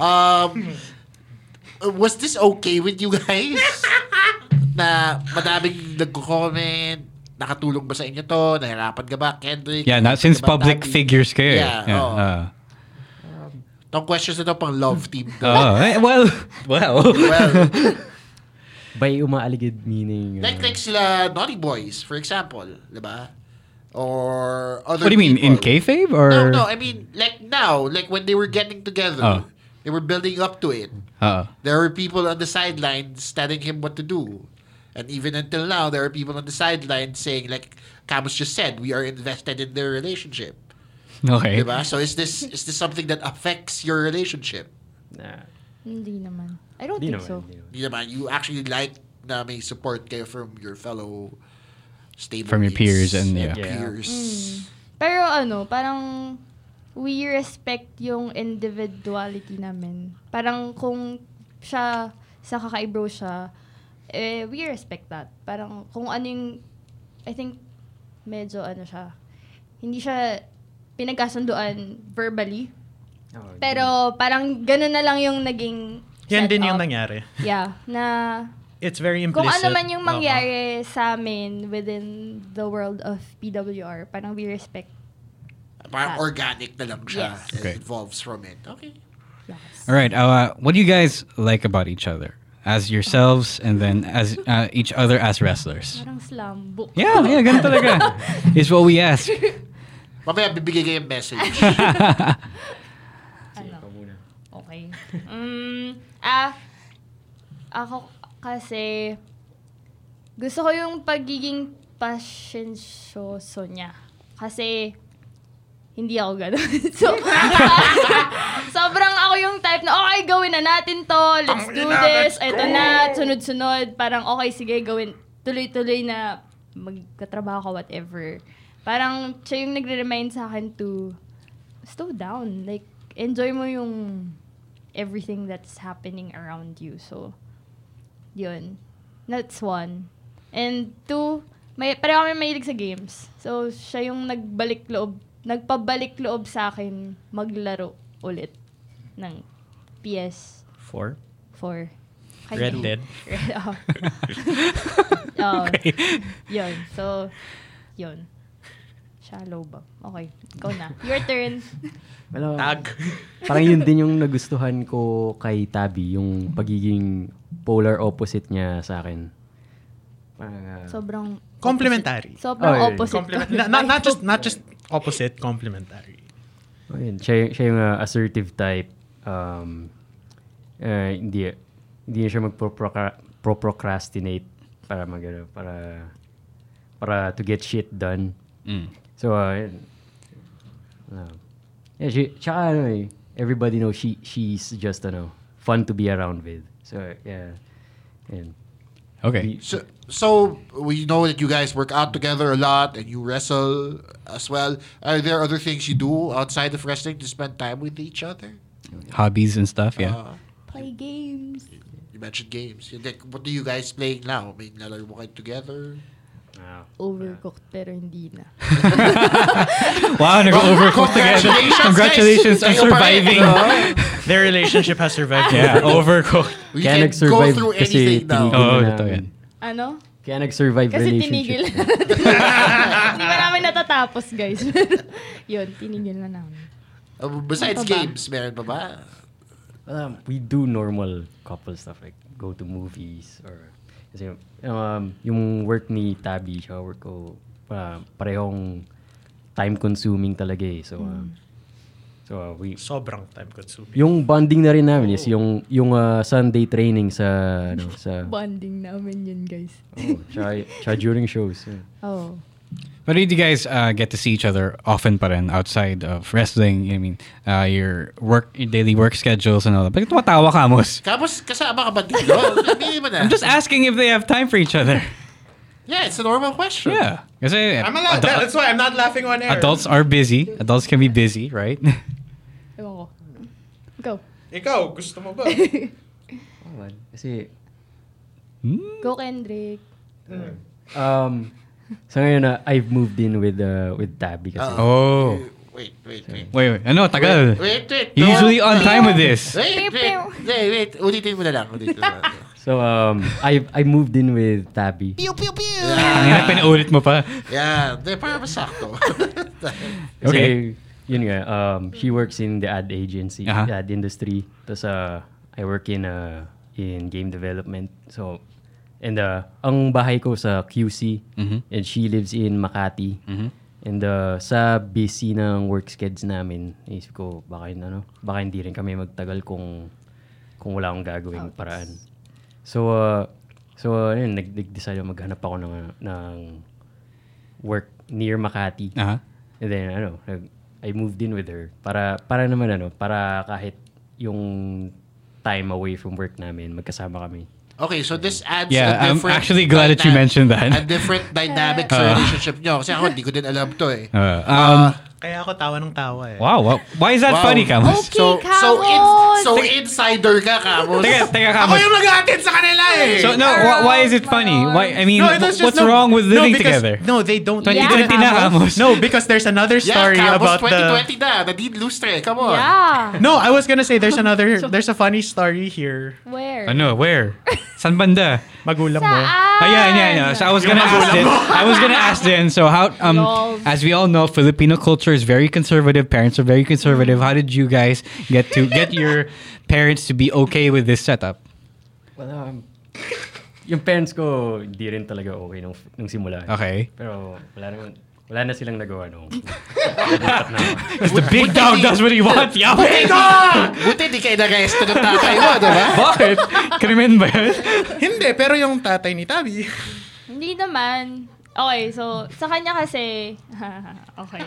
Was this okay with you guys? Na madaming nagko-comment, nakatulong ba sa inyo to? Nahirapan ka ba, Kendrick? Yeah, since public figures kayo. Yeah. Itong questions na ito pang love team. Well. By umaaligid meaning... Like sila Naughty Boys, for example. Diba? Or other What do you mean? people. In kayfabe? Or? No. I mean, like now, like when they were getting together, they were building up to it. There were people on the sidelines telling him what to do. And even until now, there are people on the sidelines saying, like Camus just said, we are invested in their relationship. Okay. Diba? So is this something that affects your relationship? Nah. Hindi naman. I don't think so. Hindi naman. You actually like na may support kayo from your fellow stablemates. From your peers and peers. Pero parang we respect yung individuality namin. Parang kung siya sa Kakaibro siya, we respect that. Parang kung ano yung, I think, medyo siya, hindi siya pinagkasunduan verbally. Pero parang ganun na lang yung naging yan din yung up. nangyari. Yeah. Na it's very implicit. kung ano man yung mangyari sa amin within the world of PWR, parang we respect parang that. Organic na lang siya. Yes. It evolves from it. Okay. Yes. All right. What do you guys like about each other? As yourselves and then as each other as wrestlers. Parang slam book. Yeah, ganun talaga. Is what we ask. Mamaya bibigay kayo yung message. Okay. Ako kasi gusto ko yung pagiging pasensyoso niya. Kasi hindi ako gano'n. So, sobrang ako yung type na, okay, gawin na natin to. Let's do this. Ito na. Sunod-sunod. Parang, okay, sige, gawin. Tuloy-tuloy na magkatrabaho ka, whatever. Parang, siya yung nagre-remind sa akin to slow down. Like, enjoy mo yung everything that's happening around you. So, yun. That's one. And two, pareho kami mahilig sa games. So, siya yung nagpabalik loob sa akin maglaro ulit ng PS4. Red Dead. Okay. Yun. So, yun. Shallow ba? Okay, ikaw na. Your turn. Well, Tag. Parang yun din yung nagustuhan ko kay Tabby, yung pagiging polar opposite niya sa akin. Sobrang Complementary. Sobrang opposite. Not just opposite, complementary. Oh, yun. Siya yung assertive type. Hindi na siya mag-procrastinate para to get shit done. So, tsaka everybody knows she's just fun to be around with. So, yeah. And Okay. So we know that you guys work out together a lot and you wrestle as well. Are there other things you do outside of wrestling to spend time with each other? Hobbies and stuff, yeah. Play games. You mentioned games. Like, what do you guys playing now? May nalaro mo kayo together? Overcooked pero hindi na. Wow, nag-overcooked together. Congratulations on surviving. Their relationship has survived. Yeah, overcooked. We can go through anything now. Ito yan. Ano? Kaya nag-survive Kasi relationship. tinigil na. Hindi pa namin natatapos, guys. Yun, tinigil na namin. Besides games, meron pa ba? We do normal couple stuff like go to movies or kasi yung work ni Tabby siya work ko parehong time consuming talaga eh. So we sobrang time consuming. Yung bonding na rin namin is yung Sunday training sa bonding namin yun, guys. Tsaka during shows. Yeah. Oh. But did you guys get to see each other often pa rin outside of wrestling? I mean, your daily work schedules and all that. Bakit tumatawa ka, Amos? Kamos, kasama ka ba dito? I'm just asking if they have time for each other. Yeah, it's a normal question. Yeah. Kasi I'm allowed that. That's why I'm not laughing on air. Adults are busy. Adults can be busy, right? Ewan ko. Go. Ikaw, gusto mo ba? Kasi Go, Kendrick. So ngayon I've moved in with Tabby kasi. Oh. Wait. Ano, tagal. Wait. Usually on time with this. Wait. Ulitin mo na lang. So I moved in with Tabby. Pew. Ang pinaulit mo pa. Yeah, para masakto. Okay. Yun nga, she works in the ad agency, ad industry. Tapos I work in game development. So and ang bahay ko sa QC and she lives in Makati. And sa busy ng work schedules namin, isip ko baka hindi rin kami magtagal kung wala akong gagawing paraan. So ayun, nag-decide maghanap ako ng work near Makati. And then I moved in with her para naman para kahit yung time away from work namin magkasama kami. Okay, so this adds yeah, a different... I'm actually glad that you mentioned that. A different dynamic sa relationship nyo. Kasi ako, hindi ko din alam to eh. Kaya ako tawa ng tawa eh. Wow. Why is that funny, Camus? Okay, Camus! So insider ka, Camus. Teka, Camus. Ako yung nag-attend sa kanila eh! So, no, why is it funny? Why? I mean, what's wrong with living together? No, they don't. 2020 na, Camus. No, because there's another story about 2020 na. Nadid lustre. Come on. Yeah. No, I was gonna say there's a funny story here. Where? Ano? Where? San banda? Magulang mo. Yeah. So I was gonna ask then. So how as we all know, Filipino culture is very conservative. Parents are very conservative. How did you guys get your parents to be okay with this setup? Well, yung parents ko hindi rin talaga okay nung simula. Okay. Pero wala na silang nagawa nung. Because the big dog does what he wants. Yeah. Buti di kayo nag-resto ng tatay mo, diba? Bakit? Krimen ba yun? Hindi, pero yung tatay ni Tabby. Hindi naman. Okay, so sa kanya kasi... okay.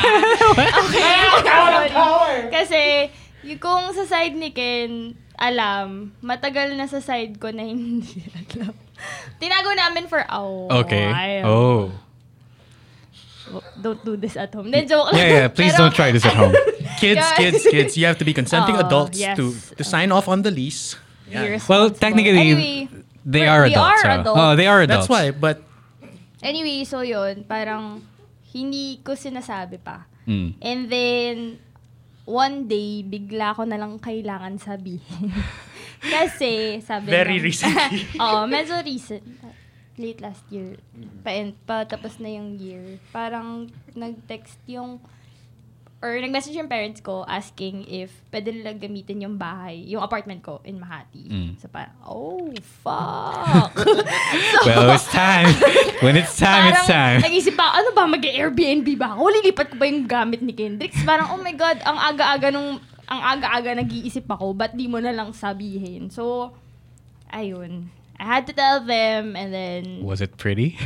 Kasi kung sa side ni Ken, matagal na sa side ko na hindi alam. Tinago namin for a while. Okay. Oh. Don't do this at home. Then joke lang. Yeah. Please don't try this at home. Kids. You have to be consenting adults to sign off on the lease. Yeah. Well, technically, anyway, they are adults. Oh, they are adults. That's why, but... Anyway, so yun, parang hindi ko sinasabi pa. And then, one day, bigla ko na lang kailangan sabihin. Kasi, sabi Very recently. medyo recent. late last year. Tapos na yung year. Parang nag-text nag-message yung parents ko asking if pwede nila gamitin yung bahay, yung apartment ko in Makati. So parang, fuck! Well, it's time. When it's time, it's time. Nag-isip pa, ano ba, mag-Airbnb ba ako? Lilipat ko ba yung gamit ni Kendrick? Parang, oh my God, ang aga-aga nag-iisip ako, ba't di mo na lang sabihin? So, ayun. I had to tell them, and then... Was it pretty?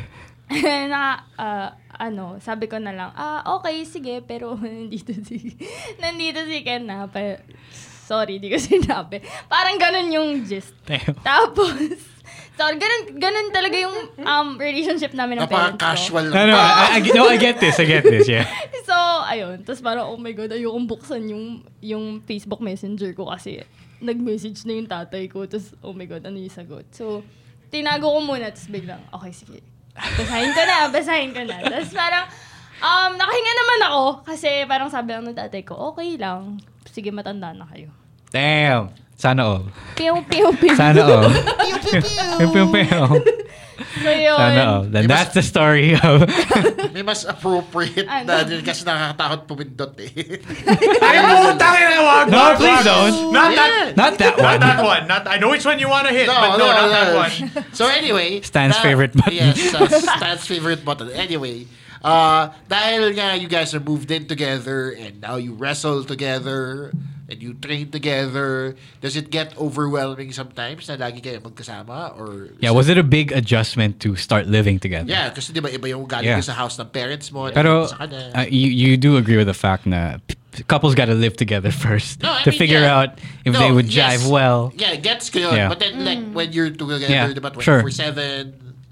Sabi ko na lang, okay, sige, pero nandito si Ken na. Sorry, di ko sinabi. Parang ganun yung gist. Tapos, ganun talaga yung relationship namin ng parents ko. Napaka-casual lang. No, I get this, yeah. So, ayun. Tapos parang, oh my God, ayokong buksan yung Facebook Messenger ko kasi nag-message na yung tatay ko. Tapos, oh my God, ano yung sagot? So, tinago ko muna. Tapos biglang, okay, sige. Basahin ko na. Tapos parang, nakahinga naman ako. Kasi parang sabi lang ng tatay ko, okay lang. Sige, matanda na kayo. Damn! Sana all. Pew. Sana all. Pew. So yun. Sana all. Then that's the story of... May mas appropriate na din kasi nakakatakot pumindot Ay, putang ina, wag. No, please don't. Not that one. Not that one. I know which one you want to hit, but no, not that one. So anyway... Stan's favorite button. Yes, Stan's favorite button. Anyway, dahil nga you guys are moved in together and now you wrestle together and you train together, does it get overwhelming sometimes na lagi kayo magkasama? Or was it a big adjustment to start living together? Yeah, kasi di ba iba yung galing sa house ng parents mo. Pero you do agree with the fact na couples gotta live together first to figure out if they would jive well. Yeah, gets ko yun. But then like when you're together, di ba 24/7?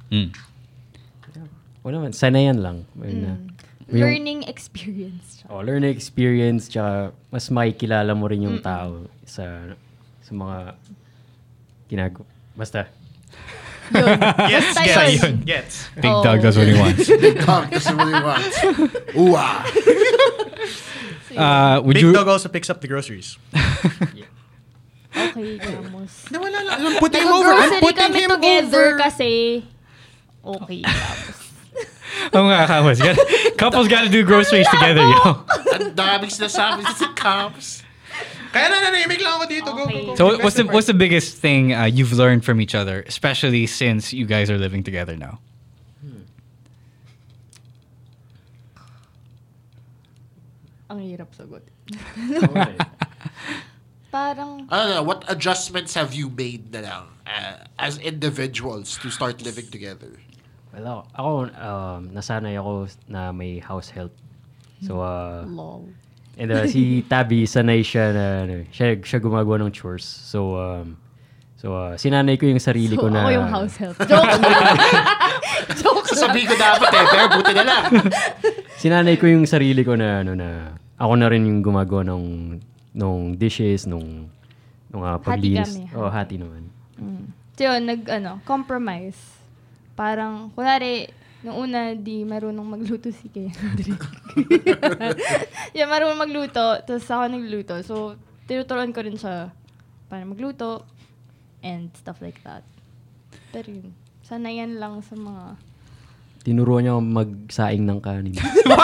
Wala naman, sanayan lang. Learning experience. Learning experience, tsaka mas makikilala mo rin yung tao sa mga ginagawa. Basta. Yun. Yes. Big Dog does what he wants. Big Dog does what he wants. Ooh-ah. Big Dog also picks up the groceries. Okay, Ramos. Wala lang. I'm putting him over. I'm putting him together over. Kasi, okay, Ramos. Oh mga Kamos, couples gotta do groceries together, yo. Ang daming sinasabi sa Kams. Kaya nananahimik lang ako dito. Go. So what's the biggest thing you've learned from each other, especially since you guys are living together now? Ang hirap sagot. Parang... I don't know, what adjustments have you made na lang as individuals to start living together? Well, ako, nasanay ako na may house help. So, and si Tabby, sanay siya na, siya gumagawa ng chores. So, sinanay ko yung sarili ko na... ako yung house help. Joke. Sasabihin ko dapat pero buti na lang. Sinanay ko yung sarili ko na, ako na rin yung gumagawa nung dishes, nung paglinis. Hati naman. So yun, compromise. Parang, kunwari, nung una, di marunong magluto si Kendrick. Marunong magluto, tapos ako nagluto. So, tinuturuan ko rin siya para magluto and stuff like that. Pero yun, sanayan lang sa mga... Tinuruan niya magsaing ng kanin.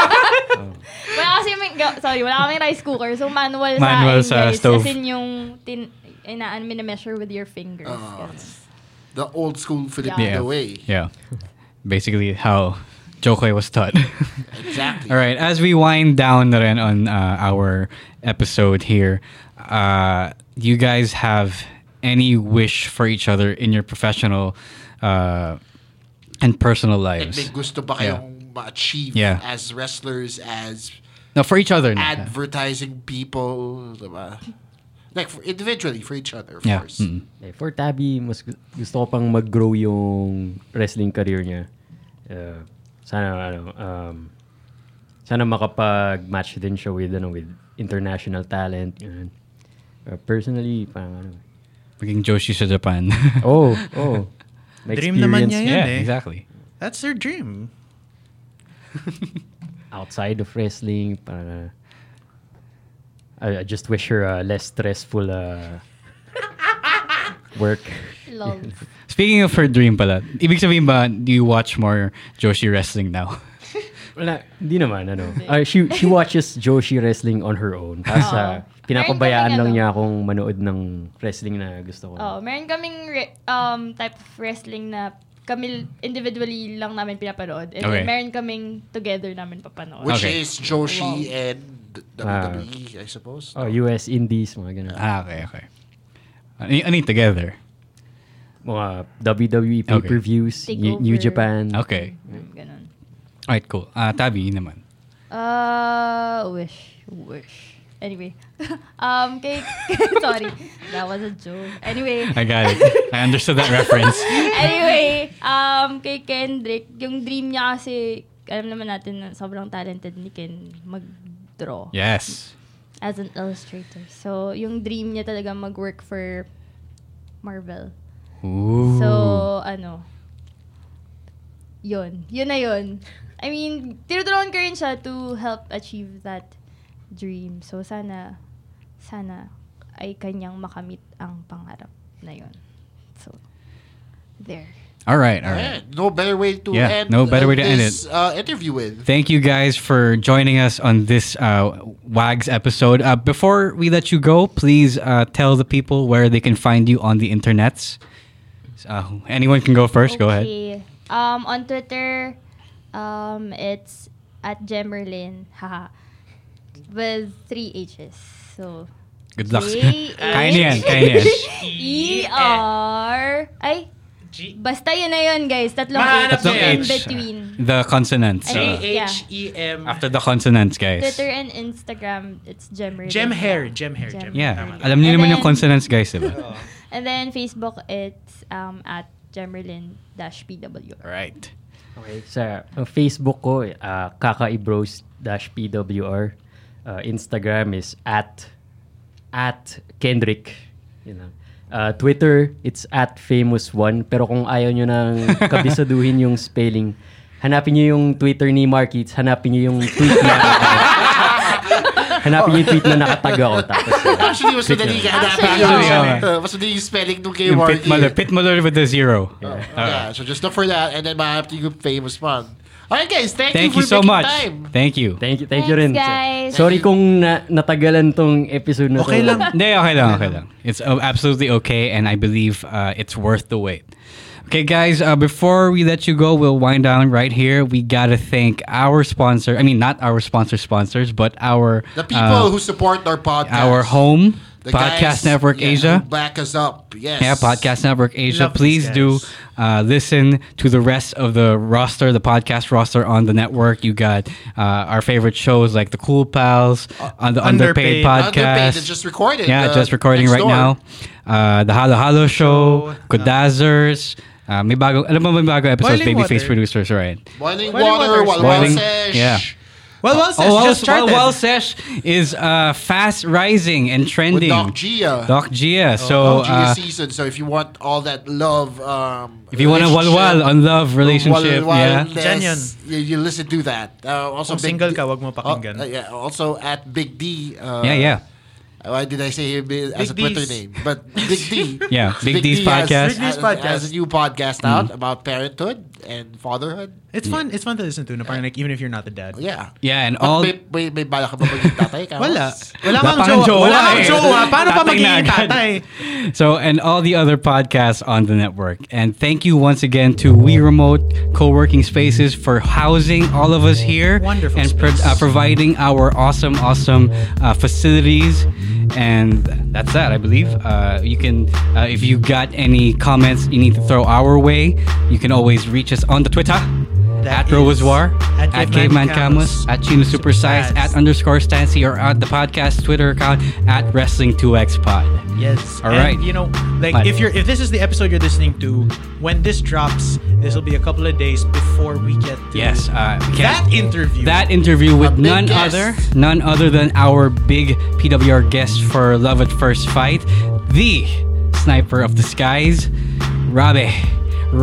Wala kaming rice cooker, so manual sa guys. stove. As in yung measure with your fingers. The old school Filipino way. Yeah. Basically how Jokoy was taught. Exactly. All right. As we wind down na rin on our episode here, you guys have any wish for each other in your professional and personal lives? And may gusto ba kayong ma-achieve as wrestlers, as for each other. Advertising people, diba? Like individually for each other, of course. Mm-hmm. For Tabby, mas gusto ko pang mag-grow yung wrestling career niya. Sana makapag-match din siya with international talent. Personally, parang maging Joshi sa Japan. Oh. Dream naman niya yan exactly. That's their dream. Outside of wrestling, parang I just wish her less stressful work. love. Speaking of her dream pala, ibig sabihin ba, do you watch more Joshi wrestling now? Wala, hindi naman, she watches Joshi wrestling on her own. Tapos, pinapabayaan lang niya akong manood ng wrestling na gusto ko. Meron kaming type of wrestling na kami individually lang namin pinapanood. And then meron kaming together namin papanood. Which is Joshi and WWE, I suppose. US Indies, mga ganun. Okay. Ano yung together? Mga WWE pay-per-views, New Japan. Okay. Ganun. Alright, cool. Tabi naman. Wish. Anyway. Sorry. That was a joke. Anyway. I got it. I understood that reference. Anyway, kay Kendrick, yung dream niya kasi, alam naman natin na sobrang talented ni Ken mag-draw. Yes. As an illustrator. So, yung dream niya talaga mag-work for Marvel. Ooh. So, yun na yun. I mean, tinutulungan ko rin siya to help achieve that dream. So, sana ay kanyang makamit ang pangarap na yun. So, there. All right. No better way to end this interview with. Thank you guys for joining us on this WAGS episode. Before we let you go, please tell the people where they can find you on the internets. Anyone can go first. Go ahead. On Twitter, it's at Gemerlin, with 3 H's. So, good luck. Kaya yan. E-R... Ay, basta yun na yun, guys. Tatlong H. in between. The consonants. A-H-E-M. After the consonants, guys. Twitter and Instagram, it's Gemerlin. Gemhair. Yeah. Alam niyo naman yung consonants, guys, diba? And then Facebook, it's at Gemerlin-PW. Right. Okay. Sa Facebook ko, kakaibros-PWR. Instagram is at Kendrick. Twitter, it's at famous1. Pero kung ayaw nyo nang kabisaduhin yung spelling, hanapin nyo yung Twitter ni Markits, hanapin nyo yung tweet na nakatag ako. Actually, mas madali ka hanapin mas madali yung spelling nung kay Marky. Pitmuller with the 0. Yeah, so just look for that and then mahanap yung famous one. Alright guys, thank you for so making much. time. Thank you. Thank you rin. Guys. Sorry kung natagalan tong episode na to. Okay lang. Hindi, okay lang. It's absolutely okay and I believe it's worth the wait. Okay guys, before we let you go, we'll wind down right here. We gotta thank our sponsor. I mean, not our sponsors, but the people who support our podcast. Our home. The Podcast guys, Network Asia. Who back us up. Yes. Yeah, Podcast Network Asia. Love Please do listen to the rest of the roster, the podcast roster on the network. You got our favorite shows like the Cool Pals, on the Underpaid podcast. Underpaid is just recorded. Yeah, just recording right now. The Halo Halo Show, Godazers. May bago, alam mo may bago episodes, Babyface Producers, right? Boiling Water, Walwal Sesh. Yeah. Walwal Sesh just started. Walwal Sesh is fast rising and trending. With Doc Gia. So, Doc Gia season. So if you want all that love, if you want a walwal on love relationship, you listen to that. Also, kung single ka, wag mo pakinggan. Also at Big D. Why did I say him as a Twitter name? But Big D. Yeah, Big D's podcast. Big D's podcast has a new podcast out about parenthood and fatherhood. It's fun. It's fun to listen to. No, parang like even if you're not the dad. Yeah. Yeah, and all. May bala ka ba maging tatay? Wala kang jowa. Paano pa maging tatay? So, and all the other podcasts on the network. And thank you once again to We Remote Co-working Spaces for housing all of us here. Wonderful and providing our awesome facilities. And that's that, I believe. You can, if you got any comments you need to throw our way, you can always reach us on the Twitter. At Roazwar, at Caveman Camus, at Chino Supersize, at _Stancy, or at the podcast Twitter account at Wrestling2XPod. Yes. All right. You know, like if this is the episode you're listening to, when this drops, this will be a couple of days before we get to that interview. That interview with none other than our big PWR guest for Love at First Fight, the Sniper of the Skies, Robbie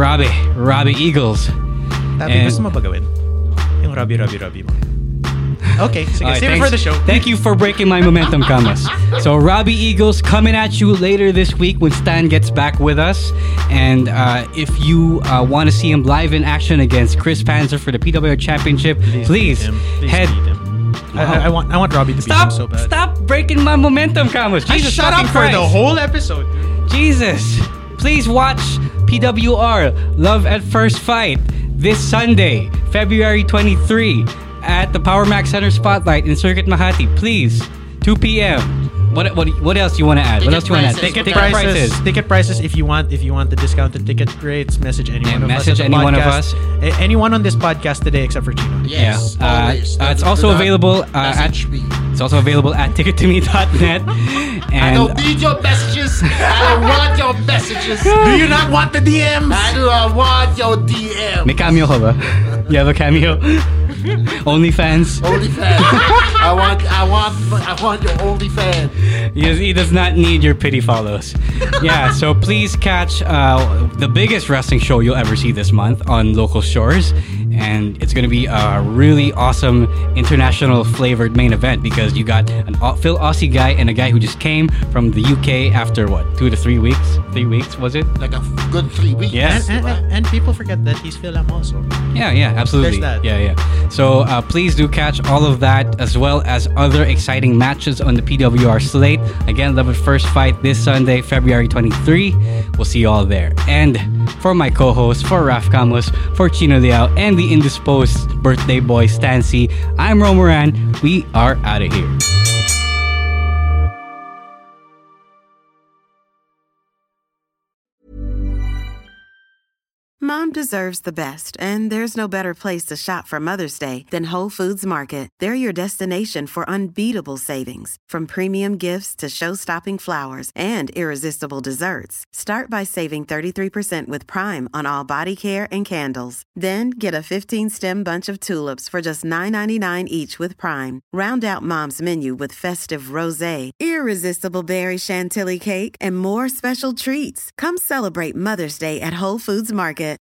Eagles. Tabi, gusto mo ba gawin? Yung Robbie mo. Okay, sige, Alright, save it thanks. for the show. Thank you for breaking my momentum, Camus. So Robbie Eagles coming at you later this week when Stan gets back with us. And if you want to see him live in action against Chris Panzer for the PWR Championship, please head. I want Robbie to beat him so bad. Stop breaking my momentum, Camus. Jesus, shut up for the whole episode. Jesus. Please watch PWR Love at First Fight this Sunday, February 23 at the Power Max Center Spotlight in Circuit Makati. Please, 2 p.m. What else you want to add? What else you want to add? Ticket prices. If you want the discounted ticket rates, message any one of us. Message any one of us. Anyone on this podcast today except for Chino. Yes, always. It's also available at tickettome.net. I don't need your messages. I don't want your messages. Do you not want the DMs? I do not want your DMs. May cameo ka ba? You have a cameo? OnlyFans? I want your OnlyFans. He does not need your pity follows. Yeah, so please catch the biggest wrestling show you'll ever see this month on local shores. And it's going to be a really awesome international flavored main event because you got an Phil Aussie guy and a guy who just came from the UK after 2 to 3 weeks? 3 weeks, was it? Like a good 3 weeks. Yes. And people forget that he's Phil Am also. Yeah, absolutely. There's that. Yeah. So please do catch all of that as well as other exciting matches on the PWR slate. Again, Love at First Fight this Sunday, February 23. We'll see you all there. And for my co-host, for Raf Camus, for Chino Liao, and the indisposed birthday boy Stancy, I'm Romoran. We are out of here. Mom deserves the best, and there's no better place to shop for Mother's Day than Whole Foods Market. They're your destination for unbeatable savings, from premium gifts to show-stopping flowers and irresistible desserts. Start by saving 33% with Prime on all body care and candles. Then get a 15-stem bunch of tulips for just $9.99 each with Prime. Round out Mom's menu with festive rosé, irresistible berry chantilly cake, and more special treats. Come celebrate Mother's Day at Whole Foods Market.